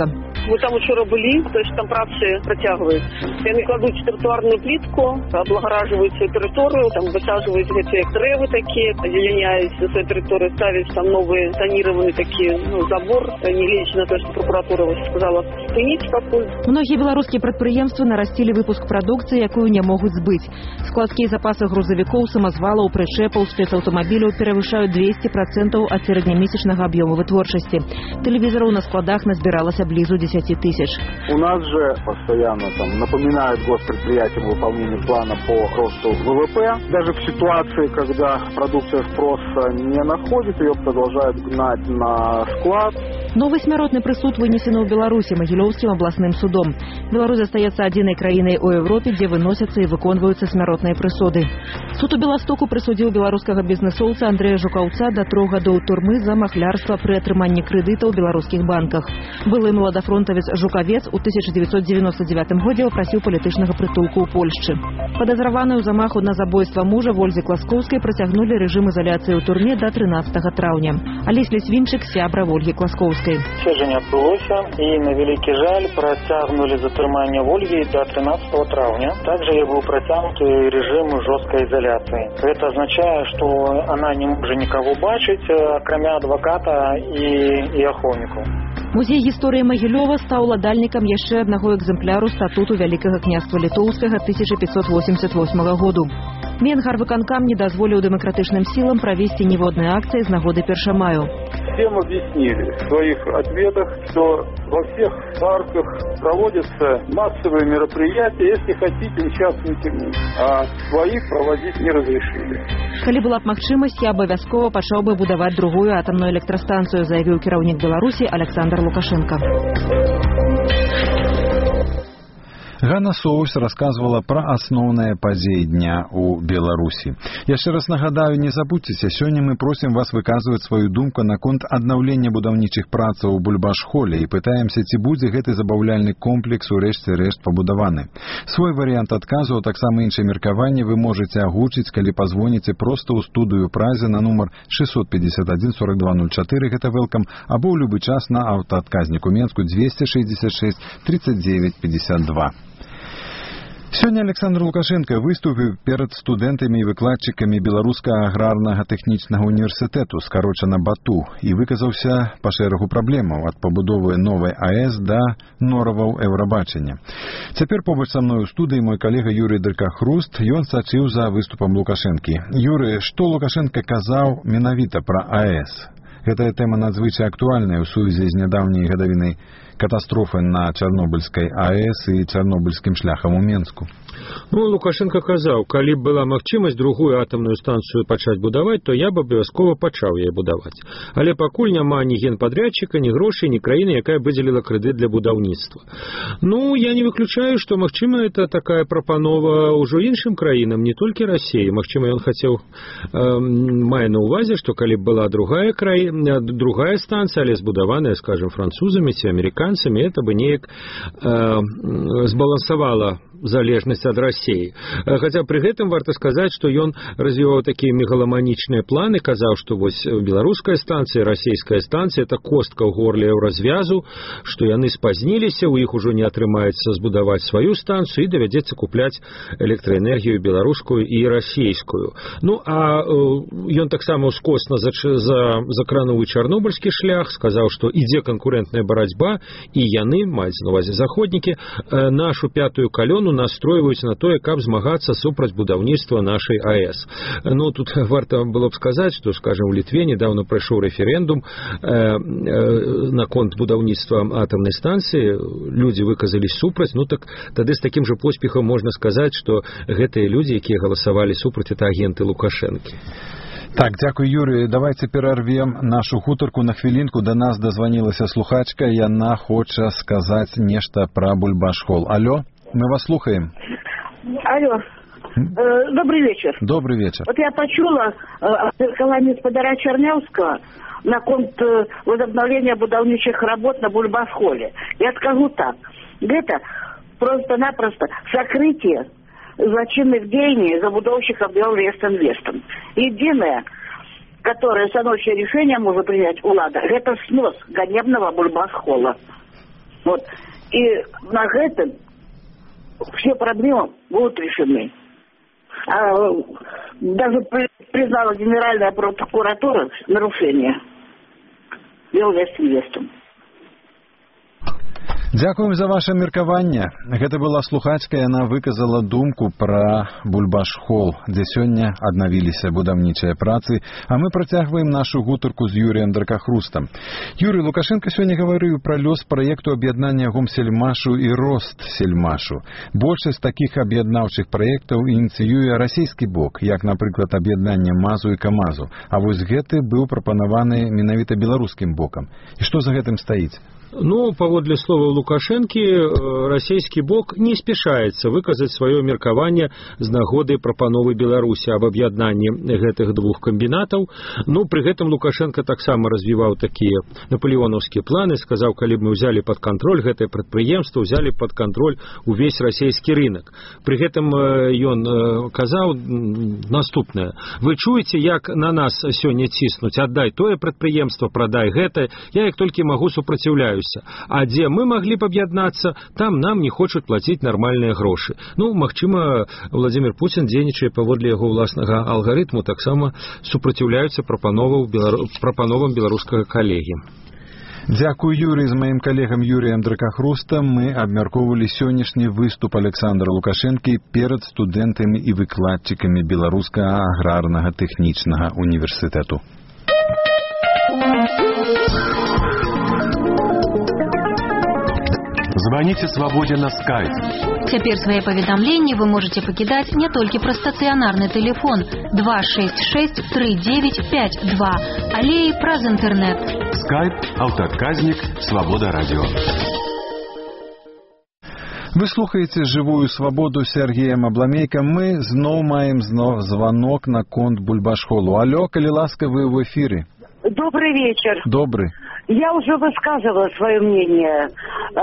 Мы там учора были, то есть там працы працягваюцца. Яны кладуць тротуарную плитку, облагораживают свою территорию, там высаживают эти деревы такие, озеленяют свою территорию, ставят там новые тонированные такие, ну, забор, не глядячи на то, что прокуратура сказала спынить пакуль. Многие белорусские предприемства нарастили выпуск продукции, якую не могут сбыть. Складские запасы грузовиков, самозвалов, причепов, спецавтомобилей превышают двести процентов от среднемесячного объема вытворчести. Телевизоров на складах назбиралось близу десяти тысяч. У нас же постоянно там напоминают госпредприятиям о выполнении плана по росту ВВП. Даже в ситуации, когда продукция спроса не находит, ее продолжают гнать на склад. Новый смяротны прысуд вынесены ў Беларусі Магілёўскім абласным судом. Беларусь застаецца адзінай краінай у Европе, дзе выносяцца і выконваюцца смяротныя прысуды. Суд у Беластоку прысудзіў беларускага бізнэсоўца Андрэя Жукаўца да трох гадоў турмы за махлярства пры атрыманні крэдыта ў беларускіх банках. Былы маладафронтавец Жукавец у тысяча девятьсот девяносто девятым годзе папрасіў палітычнага прытулку ў Польшчы. Падазраваную ў замаху на забойства мужа Вользы Класкоўскай працягнулі рэжым ізаляцыі ў турме да трынаццатага траўня. Алесь Лісвінчык, сябра Вольгі Класкоўскай. Це не адбылося, і на вялікі жаль працягнули затрыманне Вольгі до тринадцатого травня. Также я был протянут режим жесткой изоляции. Это означает, что она не может никого бачить, кроме адвоката и, и охотников. Музей гісторыі Магілёва стаў уладальнікам яшчэ аднаго экземпляру статуту Вялікага княства Літоўскага тысяча пятьсот восемьдесят восьмого году. Менгарвыканкам не дазволіў дэмакратычным сілам правесці ніводнай акцыі з нагоды першамаю. Всем объяснили в своих ответах, что во всех парках проводятся массовые мероприятия, если хотите, участвуйте в них, а своих проводить не разрешили. Калі была б магчымасць, я абавязкова пачаў бы будаваць другую атамную электрастанцыю, заявіў кіраўнік Беларусі Александр Лукашенко. Ганна Соус рассказывала про основные подзеи дня у Беларуси. Яшчэ раз нагадаю, не забудьтеся, сёння мы просим вас выказывать свою думку наконт аднаўлення будаўнічых працаў у Бульбаш-холе і пытаемся, ці будзе гэты забаўляльны комплекс у рэшце рэшт пабудаваны. Свой варыянт адказу, а таксама іншае меркаванне вы можете агучыць, калі пазвоніце проста ў студыю Празе на нумар шестьсот пятьдесят один сорок два ноль четыре, гэта welcome, або ў любы час на аўтаадказніку Менску двести шестьдесят шесть тридцать девять пятьдесят два. Сёння Александр Лукашенко выступіў перад студэнтамі і выкладчыкамі Беларускага аграрнага тэхнічнага універсітэту, скарочана БАТУ, і выказаўся па шэрагу праблемаў ад пабудовы новай АЭС да нораваў еўрабачання. Цяпер побач са мной у студыі мой калега Юрый Дырка-Хруст, ён сачыў за выступам Лукашэнкі. Юрый, што Лукашенко казаў менавіта пра АЭС? Гэтая тэма надзвычай актуальная ў сувязі з нядаўняй гадавінай катастрофы на Чарнобыльскай АЭС і чарнобыльскім шляхам у Менску. Ну, Лукашенко казаў, калі б была магчымасць другую атамную станцыю пачаць будаваць, то я б абавязкова пачаў яе будаваць. Але пакуль няма ні генпадрядчыка, ні грошай, ні краіны, якая выдзеліла крэдыт для будаўніцтва. Ну, я не выключаю, што, магчыма, это такая прапанова ўжо іншым краінам, не толькі Расіі. Магчыма, ён хацеў, э, мае на ўвазе, што калі б была другая краіна, другая станцыя, але збудаваная, скажем, французамі ці амерыканцамі, это бы неяк э, збалансавала залежнасць ад Расіі. Хаця пры гэтым варта сказаць, што ён развіваў такія мегаламанічныя планы, казаў, што вось беларуская станцыя, расійская станцыя это костка ў горле еўразвязу, што яны спазніліся, у іх ужо не атрымаецца збудаваць сваю станцыю і давядзецца купляць электраэнергію беларускую і расійскую. Ну, а ён таксама ускосна за, за, закрануў і чарнобыльскі шлях, сказаў, што ідзе канкурэнтная барацьба, і яны, маюць на увазе заходнікі, нашу пятую калёну настройваюць на тое, каб змагацца супраць будаўніцтва нашай АЭС. Ну, тут варта было б сказаць, што, скажем, у Літве недавно прайшоў рэферэндум э, э, наконт будаўніцтва атамнай станцыі, людзі выказалі супраць, ну так тады з такім жа поспехам можна сказаць, што гэтыя людзі, якія галасавалі супраць, это агенты Лукашэнкі. Так, дзякуй, Юрий. Давайте перарвем нашу гутарку на хвілінку. До нас дозвонилася слухачка, яна хоча сказаць нешта пра Бульбаш-хол. Алло, мы вас слухаем. Алло. Э, добрый вечер. Добрый вечер. Вот я почула меркаванне гаспадара Чарняўскага наконт э, возобновления будаўнічых работ на Бульбаш-холе. Я скажу так. Это просто-напросто сокрытие злочинных деяний забудовщиков Белвестон-Вестон. Единое, которое становящее решение может принять Улада, это снос ганебного Бульбаш-хола. Вот. И на этом все проблемы будут решены. А даже признала Генеральная прокуратура нарушение. Белым свидетельством. Дзякуем за ваше меркаванне. Гэта была слухачка, яна выказала думку пра Бульбаш-Холл, дзе сёння аднавіліся будаўнічыя працы, а мы працягваем нашу гутарку з Юрыем Дракахрустам. Юрый, Лукашенко сёння гаварыў пра лёс праекту аб'яднання Гомсельмашу і Ростсельмашу. Большасць такіх аб'яднаўчых праектаў ініцыюе расійскі бок, як, напрыклад, аб'яднанне МАЗу і КАМАЗу. А вось гэты быў прапанаваны менавіта беларускім бокам. І што за гэтым стаіць? Ну, паводле слова Лукашэнкі, расійскі бок не спяшаецца выказаць сваё меркаванне з нагоды прапановы Беларусі аб аб'яднанні гэтых двух камбінатаў. Ну, пры гэтым Лукашенко таксама развіваў такія напалеонаўскія планы, сказаў, калі б мы ўзялі пад кантроль гэтае прадпрыемства, ўзялі пад кантроль увесь расійскі рынок. Пры гэтым ён казаў наступнае: вы чуеце, як на нас сёння ціснуць, аддай тое прадпрыемства, прадай гэтае, я як толькі магу супраціўляю. А дзе мы маглі б аб'яднацца, там нам не хочуць плаціць нармальныя грошы. Ну, магчыма, Владзімір Пуцін дзейнічае паводле яго ўласнага алгарытму, таксама супраціўляюцца прапановам беларускага калегі. Дзякую, Юрий. З маім калегам Юрыем Дракахрустам мы абмяркоўвалі сённяшні выступ Александра Лукашэнкі перад студэнтамі і выкладчыкамі Беларускага аграрнага тэхнічнага універсітэту. Звоните «Свободе» на скайп. Цяпер свае паведамленні вы можете пакідаць не толькі праз стацыянарны тэлефон два шесть шесть три девять пять два, але і праз інтэрнэт. Скайп, аўтаадказнік, «Свобода» радио. Вы слухаеце «Жывую свабоду» з Сергеем Абламейкам. Мы зноў маем зноў звонок на конт Бульбаш-Холлу. Алло, калі ласка, вы в эфире. Добрый вечер. Добрый. Я уже высказывала свое мнение.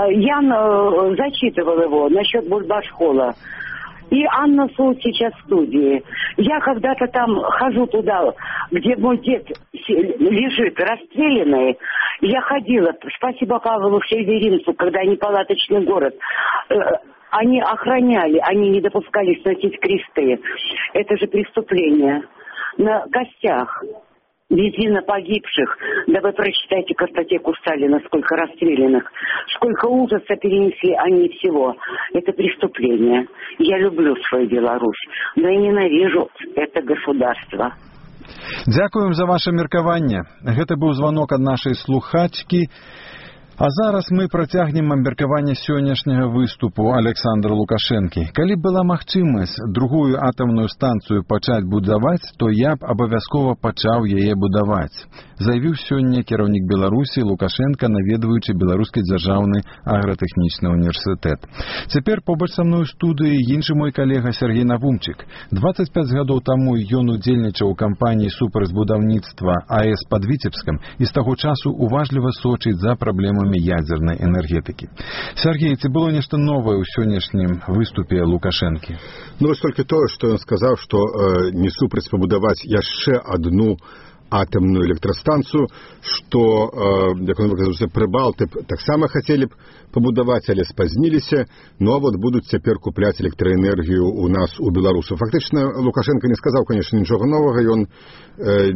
Я зачитывала его насчет Бульбаш-Холла. И Анна Суд сейчас в студии. Я когда-то там хожу туда, где мой дед лежит расстрелянный. Я ходила, спасибо Павлу Северинцу, когда они палаточный город. Они охраняли, они не допускали сносить кресты. Это же преступление. На костях везли на погибших. Да вы прочитайте картотеку Сталина, сколько расстрелянных, сколько ужаса перенесли они всего. Это преступление. Я люблю свою Беларусь, но и ненавижу это государство. Дзякуем за ваше меркаванне. Гэта быў звонок ад нашай слухачкі. А зараз мы працягнем абмеркаванне сённяшняга выступу Александра Лукашэнкі. Калі б была магчымасць другую атамную станцыю пачаць будаваць, то я б абавязкова пачаў яе будаваць. Заявіў сёння кіраўнік Беларусі Лукашенко, наведваючы Беларускі дзяржаўны агратэхнічны універсітэт. Цяпер побач са мной у студыі іншы мой калега Сергей Навумчык. дваццаць пяць гадоў таму ён удзельнічаў у кампаніі супраць будаўніцтва АЭС пад Віцебскам і з таго часу уважліва сочыць за праблемамі ядзернай энергетыкі. Сергей, ці было нешта новае ў сённяшнім выступе Лукашэнкі? Ну, вось толькі тое, што ён сказаў, што э, не супраць пабудаваць яшчэ адну атамную электрастанцыю, што, э, як он выказаўся, Прыбалты таксама хацелі б пабудаваць, але спазніліся, ну а вот будуць цяпер купляць электраэнергію ў нас, у беларусаў. Фактычна, Лукашенко не сказаў, конечно, нічога новага, ён э,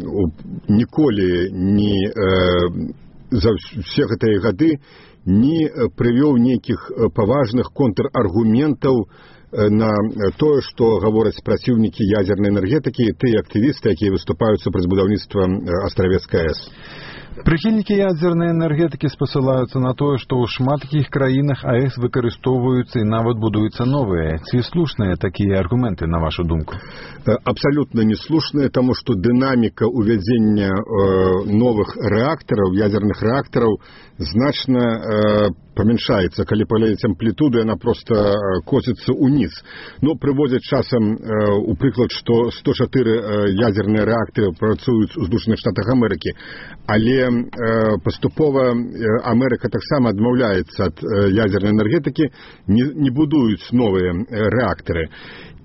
ніколі не э, за все гэтыя гады не прывёў нейкіх паважных контраргументаў на тое, што гавораць праціўнікі ядзернай энергетыкі, тыя актывісты, якія выступаюць супраць будаўніцтва Астравецкай АЭС. Прыхільнікі ядзернай энергетыкі спасылаюцца на тое, што ў шмат якіх краінах АЭС выкарыстоўваюцца і нават будуюцца новыя. Ці слушныя такія аргументы, на вашу думку? Абсалютна не слушныя, таму што дынаміка ўвядзення э, новых рэактараў, ядзерных рэактараў значна э, памяншаецца. Калі паглядзець амплітуду, яна проста коціцца ўніз. Ну, прыводзяць часам э, у прыклад, што сто чатыры э, ядзерныя рэактары працуюць у Злучаных Штатах Амерыкі, але э, паступова э, Амерыка таксама адмаўляецца ад э, ядзернай энергетыкі, не, не будуюць новыя э, рэактары.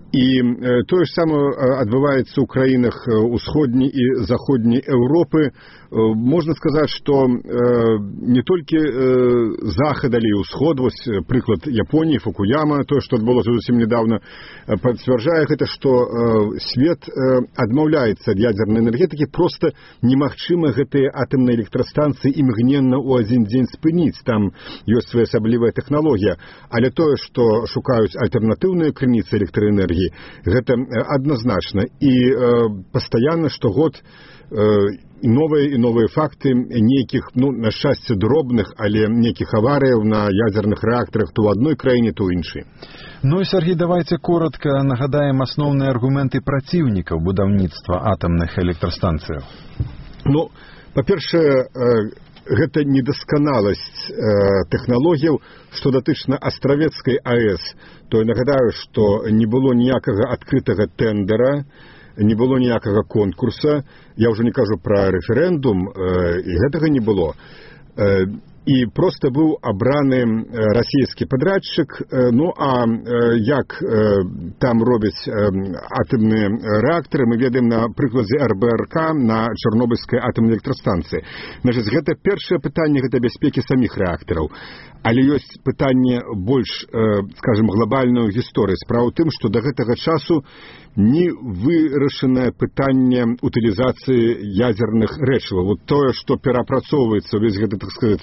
І тое ж самае адбываецца ў краінах усходняй і заходняй Еўропы. Можна сказаць, што не толькі захад, але і ўсход, вось прыклад Японіі, Фукуяма, тое, што адбылося зусім недавно, пацвярджае гэта, што свет адмаўляецца ад ядзернай энергетыкі, проста немагчыма гэтыя атамныя электрастанцыі імгненна ў адзін дзень спыніць, там ёсць своеасаблівая тэхналогія, але тое, што шукаюць альтэрнатыўныя крыніцы электраэнергіі, гэта адназначна. І э, пастаянна штогод э, новыя і новыя факты нейкіх, ну, на шчасце дробных, але нейкіх аварыяў на ядзерных рэактарах то ў адной краіне, то ў іншай. Ну і, Сергей, давайте коротко нагадаем асноўныя аргументы праціўнікаў будаўніцтва атамных электрастанцыяў. Ну, па-першае, гэта недасканаласць э, тэхналогіяў, што датычна Астравецкай АЭС. То я нагадаю, што не было ніякага адкрытага тэндера, не было ніякага конкурса, я ўжо не кажу пра рэферэндум, э, і гэтага не было. Э, і проста быў абраны расійскі падрадчык, ну а як там робяць атамныя рэактары, мы ведаем на прыкладзе эр бэ эр ка на Чарнобыльскай атамнай электрастанцыі. Значыць, гэта першае пытанне, гэта бяспекі саміх рэактараў. Але ёсць пытанне больш, скажем, глобальную гісторыю. Справа ў тым, што да гэтага часу не вырашанае пытанне утылізацыі ядзерных рэчываў. Вот тое, што перапрацоўваецца, увесь гэты, так сказаць,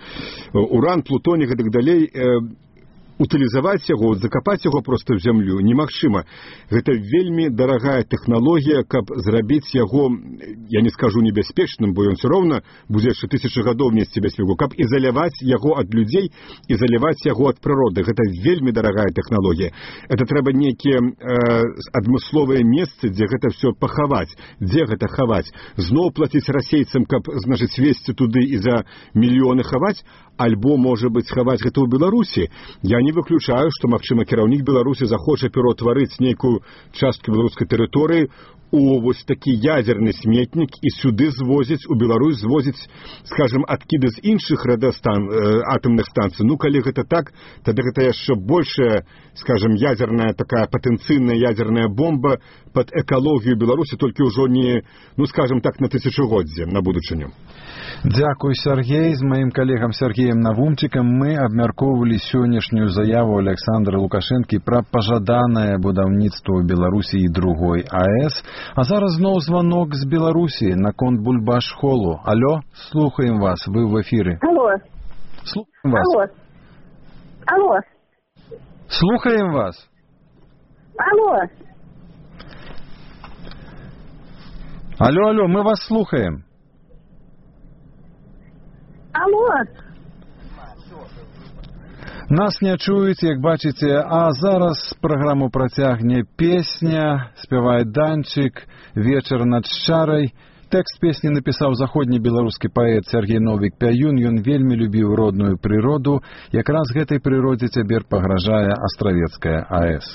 уран, плутоній і так далей, утылізаваць яго, закапаць яго проста ў зямлю немагчыма. Гэта вельмі дарагая тэхналогія, каб зрабіць яго, я не скажу небяспечным, бо ён все роўна будзе яшчэ тысячы гадоў несці бяспеку, каб ізаляваць яго ад людзей, ізаляваць яго ад прыроды. Гэта вельмі дарагая тэхналогія. Это трэба нейкія э, адмысловыя месцы, дзе гэта все пахаваць, дзе гэта хаваць. Зноў плаціць расейцам, каб, значыць, везці туды і за мільёны хаваць, альбо, можа быць, хаваць гэта ў Беларусі. Я не выключаю, што, магчыма, кіраўнік Беларусі захоча пераўтварыць нейкую частку беларускай тэрыторыі у вось такі ядзерны сметнік і сюды звозіць, у Беларусь звозіць, скажем, адкіды з іншых радастан, э, атамных станцый. Ну, калі гэта так, тады гэта яшчэ большая, скажем, ядзерная такая патэнцыйная ядзерная бомба пад экалогію Беларусі, толькі ўжо не, ну, скажем так, на тысячагоддзе, на будучыню. Дзякуй, Сергей. З маім калегам Сергеем Навумчыкам мы абмяркоўвалі сённяшнюю заяву Александра Лукашэнкі пра пажаданае будаўніцтва ў Беларусі і другой АЭС. А зараз зноў звонок з Беларусі наконт Бульбаш-холу. Алло, слухаем вас, вы в эфіры. Алло. Слухаем вас. Алло. Алло. Слухаем вас. Алло. Алло, алло, мы вас слухаем. Алло. Нас не чуюць, як бачыце, а зараз праграму працягне песня, спявае Данчык, «Вечар над Шчарай». Тэкст песні напісаў заходні беларускі паэт Сергей Новік Пяюн. Ён вельмі любіў родную прыроду. Якраз гэтай прыродзе цяпер пагражае Астравецкая АЭС.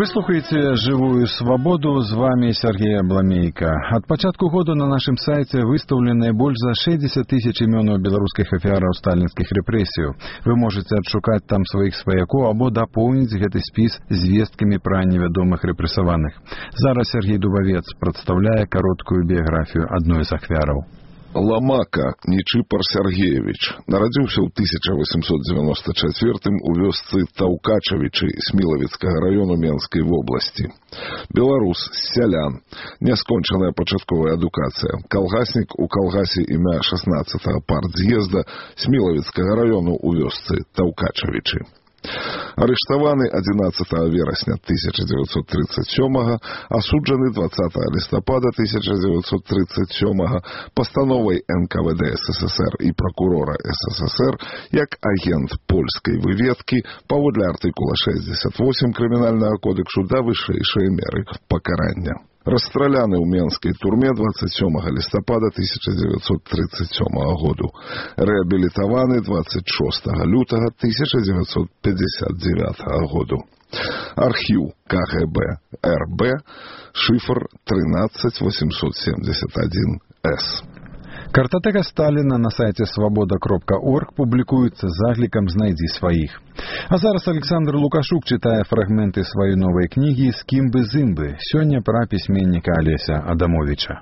Вы слухаете «Живую свободу», з вами Сергей Абламейко. От початку года на нашем сайте выставлены больше за шестьдесят тысяч имен белорусских офиаров сталинских репрессий. Вы можете отшукать там своих свояков, або дополнить этот спис звестками про неведомых репрессованных. Зараз Сергей Дубовец представляет короткую биографию одной из офиаров. Ламака Нечипар Сергеевич нарадзіўся ў тысяча восемьсот девяносто четвёртым у вёсцы Таўкачавічы Смілавіцкага району Менскай вобласці. Беларус з сялян, няскончаная пачатковая адукацыя, калгаснік у калгасе імя шестнадцатага партз'езда Смілавіцкага району у вёсцы Таўкачавічы. Арыштаваны адзінаццатага верасня тысяча девятьсот тридцать сёмага, асуджаны двадцатага лістапада тысяча девятьсот тридцать сёмага пастановай эн ка вэ дэ эс эс эс эр і пракурора эс эс эс эр як агент польскай выведкі паводле артыкула шестьдесят восемь крымінальнага кодексу да вышэйшай меры пакарання. Расстраляны ў менскай турме двадцать сёмага лістапада тысяча девятьсот тридцать сёмага году. Рэабілітаваны двадцать шостага лютага тысяча девятьсот пятьдесят девятага году. Архіў ка гэ бэ эр бэ, шифр тринадцать восемьсот семьдесят один эс. Картотека Сталина на сайте свобода кропка орг публікуецца з заклікам «Знайдзі сваіх». А зараз Александр Лукашук читае фрагменты сваёй новай кнігі «Скімбы-зымбы», сёння пра пісьменніка Алеся Адамовича.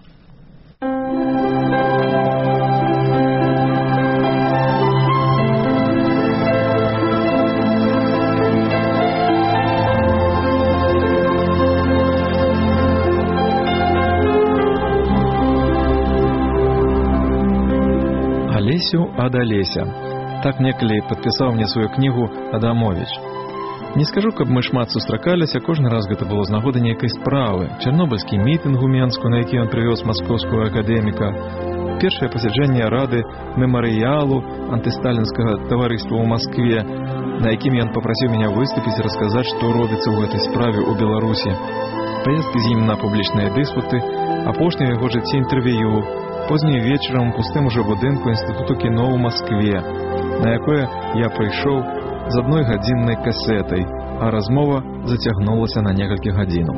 Алесю ад Алеся. Так некалі падпісаў мне сваю кнігу Адамович. Не скажу, каб мы шмат сустракаліся, кожны раз гэта было з нагоды нейкай справы. Чарнобыльскі мітынг у Менску, на які ён прывёз маскоўскую акадэміка, першае пасяджэнне рады мемарыялу антысталінскага таварыства ў Маскве, на якім ён папрасіў мяне выступіць і расказаць, што робіцца ў гэтай справе ў Беларусі. Паездкі з ім на публічныя дыспуты, апошняе яго жыцці інтэрв'ю, позднім вечарам у пустым ужо будынку Інстытуту кіно ў Маскве, на якое я прыйшоў з адной гадзіннай касетай, а размова зацягнулася на некалькі гадзінаў.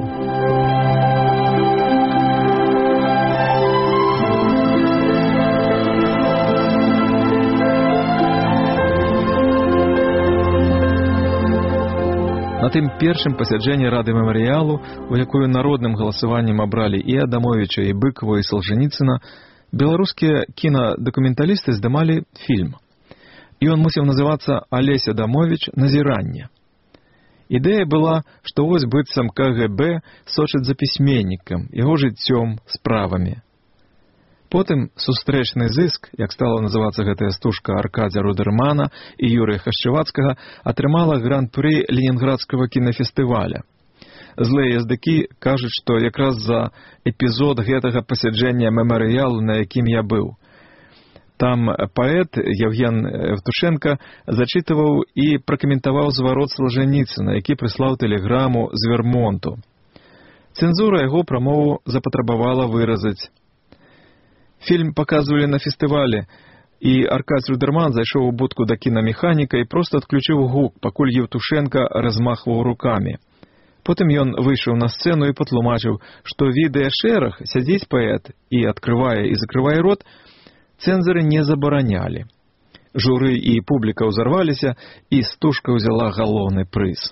На тым першым пасяджэнні рады мемарыялу, у якую народным галасаваннем абралі і Адамовича, і Быкова, і Салжаніцына, беларускія кінадакументалісты здымалі фільм. І ён мусіў называцца «Алесь Адамович. Назіранне». Ідэя была, што вось быццам ка гэ бэ сочыць за пісьменнікам, яго жыццём, справамі. Потым сустрэчны зыск, як стала называцца гэтая стужка Аркадзя Рудермана і Юрыя Хашчавацкага, атрымала гран-пры Ленінградскага кінафестываля. Злыя яздыкі кажуць, што якраз за эпізод гэтага пасяджэння мемарыялу, на якім я быў. Там паэт Евген Евтушенко зачытываў і пракаментаваў зварот Салжаніцына, які прыслаў тэлеграму з Вермонту. Цэнзура яго прамову запатрабавала выразаць. Фільм паказвалі на фестывалі, і Аркадзь Рудерман зайшоў у будку да кінамеханіка і проста адключыў гук, пакуль Евтушенко размахваў рукамі. Потым ён выйшаў на сцэну і патлумачыў, што відэашэраг сядзіць паэт і адкрывае і закрывае рот, цэнзары не забаранялі. Журы і публіка ўзарваліся, і стужка ўзяла галоўны прыз.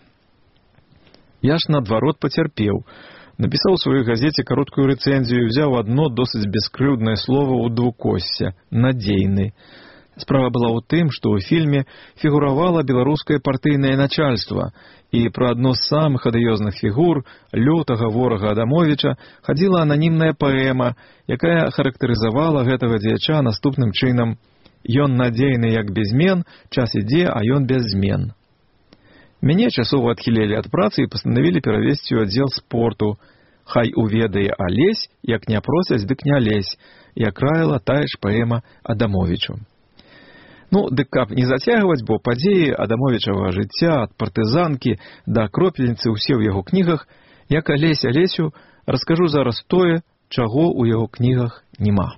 Я ж наадварот пацярпеў. Напісаў у сваёй газеце кароткую рэцэнзію і ўзяў адно досыць бескрыўднае слова ў двукосце – «надзейны». Справа была ў тым, што ў фільме фігуравала беларускае партыйнае начальства, і пра адно з самых адыёзных фігур, лютага ворага Адамовича, хадзіла ананімная паэма, якая характарызавала гэтага дзеяча наступным чынам: «Ён надзейны як безмен, час ідзе, а ён без змен». Мяне часова адхілілі ад працы і пастанавілі перавесці ў аддзел спорту. «Хай уведае Алесь, як не просяць, дык не лезь», як раіла тая ж паэма Адамовичу. Ну, дык каб не зацягваць, бо падзеі Адамовічава жыцця ад партызанкі да кропельніцы ўсе ў яго кнігах, як Алесь Алесю раскажу зараз тое, чаго ў яго кнігах няма.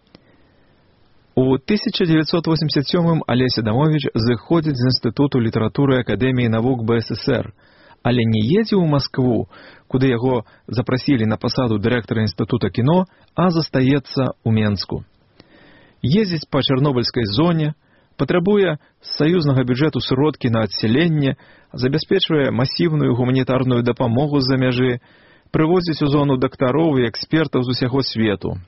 У тысяча девятьсот восемьдесят сёмым Алесь Адамович зыходзіць з Інстытуту літаратуры Акадэміі навук бэ эс эс эр, але не едзе ў Маскву, куды яго запрасілі на пасаду дырэктара інстытута кіно, а застаецца ў Менску. Ездзіць па чарнобыльскай зоне, патрабуе з саюзнага бюджэту сродкі на адселенне, забяспечвае масіўную гуманітарную дапамогу з-за мяжы, прывозіць у зону дактароў і экспертаў з усяго свету.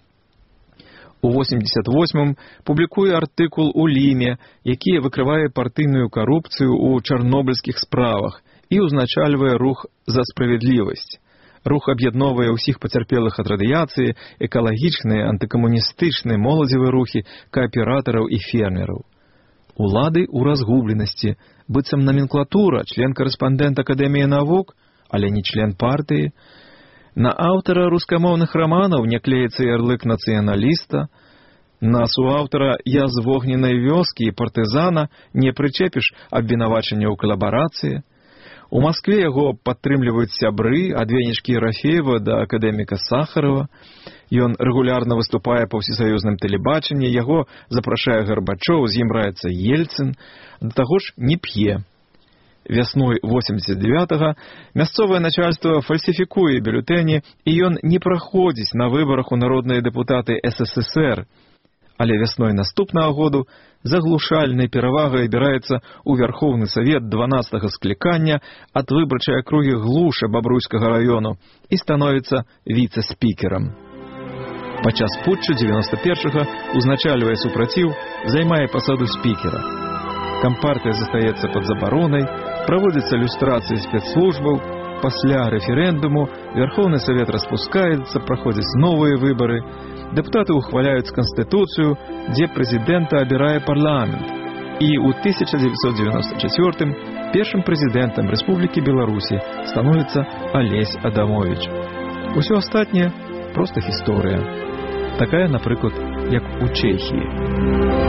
У восемьдесят восьмым публікуе артыкул у Ліме, які выкрывае партыйную карупцыю ў чарнобыльскіх справах і ўзначальвае рух за справядлівасць. Рух аб'ядноўвае ўсіх пацярпелых ад радыяцыі, экалагічныя, антыкамуністычныя, моладзевыя рухі, кааператараў і фермераў. Улады ў разгубленасці, быццам номенклатура, член-карэспандэнт Акадэміі навук, але не член партыі. На аўтара рускамоўных раманаў не клеіцца ярлык нацыяналіста, на суаўтара «Я з вогненнай вёскі» і партызана не прычэпіш абвінавачання ў калабарацыі. У Маскве яго падтрымліваюць сябры ад Венечкі Ерафеева да акадэміка Сахарова. Ён рэгулярна выступае па ўсесаюзным тэлебачанні, яго запрашае Гарбачоў, з ім раецца Ельцын, да таго ж не п'е. Вясной восемьдесят девятага мясцовае начальство фальсіфікуе бюлетэні, і ён не праходзіць на выбарах у народныя дэпутаты эс эс эс эр. Але вясной наступнага году заглушальнай перавагай абіраецца ў Вярхоўны савет дванаццатага склікання ад выбарчай акругі Глуша Бабруйскага раёну і становіцца віцэ-спікерам. Падчас путчу дзевяноста першага узначальвае супраціў, займае пасаду спікера. Кампартыя застаецца пад забаронай, праводзіцца люстрацыі спецслужбаў, пасля рэферэндуму Вярхоўны савет распускаецца, праходзяць новыя выбары, дэпутаты ухваляюць канстытуцыю, дзе прэзідэнта абірае парламент. І ў тысяча дзевяцьсот дзевяноста чацвёртым першым прэзідэнтам Рэспублікі Беларусі становіцца Алесь Адамовіч. Усё астатняе проста гісторыя. Такая, напрыклад, як у Чэхіі.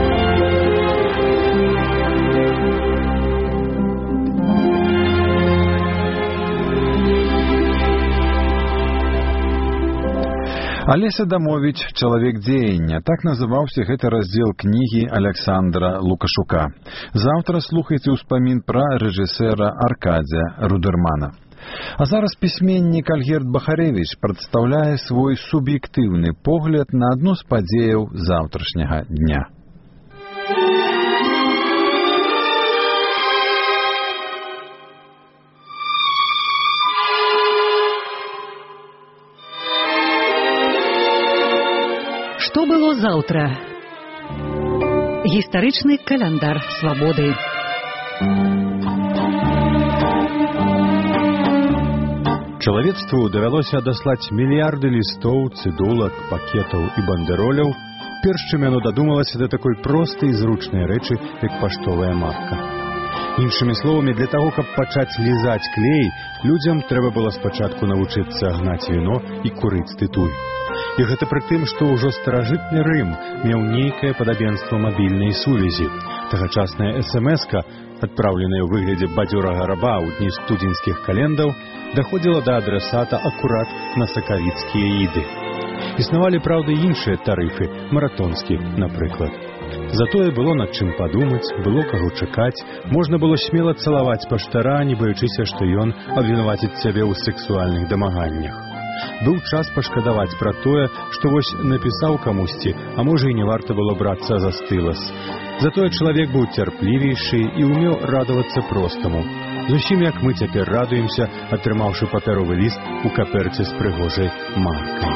Алесь Адамовіч – чалавек дзеяння. Так называўся гэты раздзел кнігі Аляксандра Лукашука. Заўтра слухайце ўспамін пра рэжысэра Аркадзя Рудермана. А зараз пісьменнік Альгерд Бахарэвіч прадстаўляе свой суб'ектыўны погляд на адну з падзеяў заўтрашняга дня. Што было заўтра? Гістарычны каляндар свабоды. Чалавецтву давялося адаслаць мільярды лістоў, цыдулак, пакетаў і бандероляў, перш чым яно дадумалася да такой простай і зручнай рэчы, як паштовая марка. Іншымі словамі, для таго, каб пачаць лізаць клей, людзям трэба было спачатку навучыцца гнаць віно і курыць тытунь. І гэта пры тым, што ўжо старажытны Рым меў нейкае падабенства мабільнай сувязі. Тагачасная эс эм эс-ка, адпраўленая ў выглядзе бадзёрага раба ў дні студзеньскіх календаў, даходзіла да адрасата акурат на сакавіцкія іды. Існавалі, праўда, іншыя тарыфы, маратонскі, напрыклад. Затое было над чым падумаць, было каго чакаць, можна было смела цалаваць паштара, не баючыся, што ён абвінаваціць цябе ў сексуальных дамаганнях. Быў час пашкадаваць пра тое, што вось напісаў камусьці, а можа і не варта было брацца за стылас. Затое чалавек быў цярплівейшы і ўмеў радавацца простаму. Зусім як мы цяпер радуемся, атрымаўшы папяровы ліст у каперце з прыгожай маркай.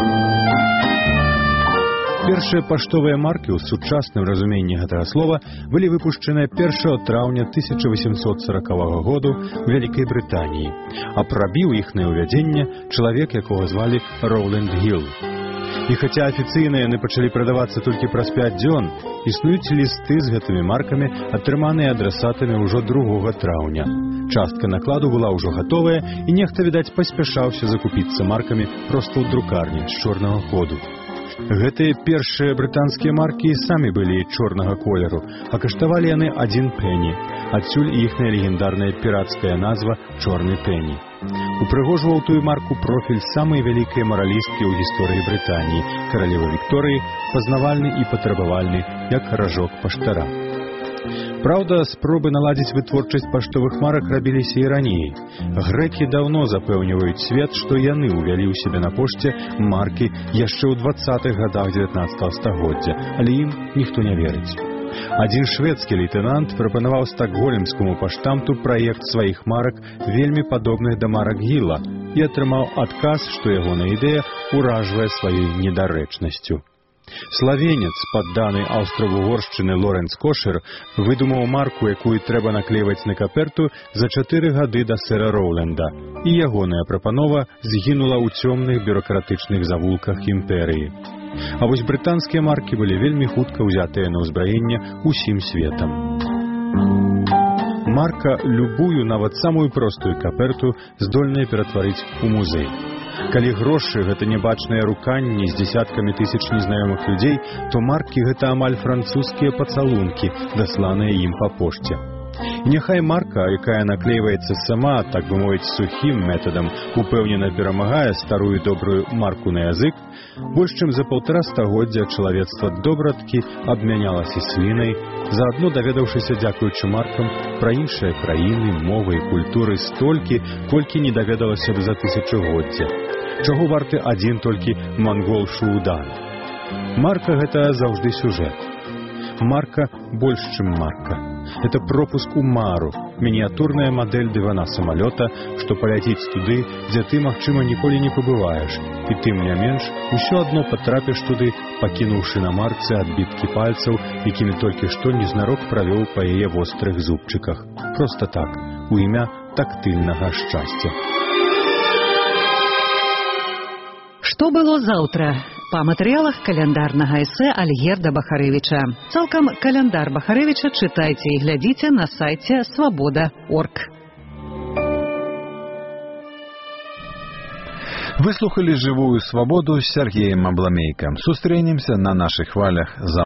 Першыя паштовыя маркі ў сучасным разуменні гэтага слова былі выпушчаныя першага траўня тысяча васемсот саракавага году ў Вялікай Брытаніі, а прабіў іхнае ўвядзенне чалавек, якога звалі Роўленд Гілл. І хаця афіцыйна яны пачалі прадавацца толькі праз пяць дзён, існуюць лісты з гэтымі маркамі, атрыманыя адрасатамі ўжо другога траўня. Частка накладу была ўжо гатовая, і нехта, відаць, паспяшаўся закупіцца маркамі проста ў друкарні з чорнага ходу. Гэтыя першыя брытанскія маркі самі былі чорнага колеру, а каштавалі яны адзін пені. Адсюль іхная легендарная пірацкая назва «Чорны пені». Упрыгожваў тую марку профіль самай вялікай маралісткі ў гісторыі Брытаніі, каралевы Вікторыі, пазнавальны і патрабавальны, як ражок паштара. Праўда, спробы наладзіць вытворчасць паштовых марак рабіліся і раней. Грэкі даўно запэўніваюць свет, што яны ўвялі ў сябе на пошце маркі яшчэ ў дваццатых гадах дзевятнаццатага стагоддзя, але ім ніхто не верыць. Адзін шведскі лейтэнант прапанаваў стакгольмскаму паштамту праект сваіх марак, вельмі падобных да марак Гіла, і атрымаў адказ, што ягоная ідэя ўражвае сваёй недарэчнасцю. Славенец, падданы аўстра-вугоршчыны Лорэнц Кошер, выдумаў марку, якую трэба наклейваць на каперту за чатыры гады да сэра Роўленда, і ягоная прапанова згінула ў цёмных бюракратычных завулках імперыі. А вось брытанскія маркі былі вельмі хутка ўзятыя на ўзбраенне ўсім светам. Марка любую, нават самую простую каперту здольная ператварыць у музей. Калі грошы — гэта небачныя руканні з дзесяткамі тысяч незнаёмых людзей, то маркі — гэта амаль французскія пацалункі, дасланыя ім па пошце. І няхай марка, якая наклейваецца сама, так бы мовіць, сухім метадам, упэўнена перамагае старую добрую марку на язык, больш чым за паўтара стагоддзя чалавецтва добраткі абмянялася слінай, заадно даведаўшыся, дзякуючы маркам, пра іншыя краіны, мовы і культуры столькі, колькі не даведалася б за тысячагоддзя. Чаго варты адзін толькі мангол Шуудан. Марка — гэта заўжды сюжэт. Марка больш, чым марка. Это пропуск у мару, мініятурная мадэль дывана самалёта, што паляціць туды, дзе ты, магчыма, ніколі не пабываеш, і тым не менш, усё адно патрапіш туды, пакінуўшы на марцы адбіткі пальцаў, якімі толькі што незнарок правёў па яе вострых зубчыках. Проста так, у імя тактыльнага шчасця. Што было заўтра? Па матэрыялах каляндарнага эсэ Альгерда Бахарэвіча. Цалкам каляндар Бахарэвіча чытайце і глядзіце на сайце свабода точка орг. Вы слухали «Живую свободу» с Сергеем Абламейко. Сустрэнемся на наших хвалях за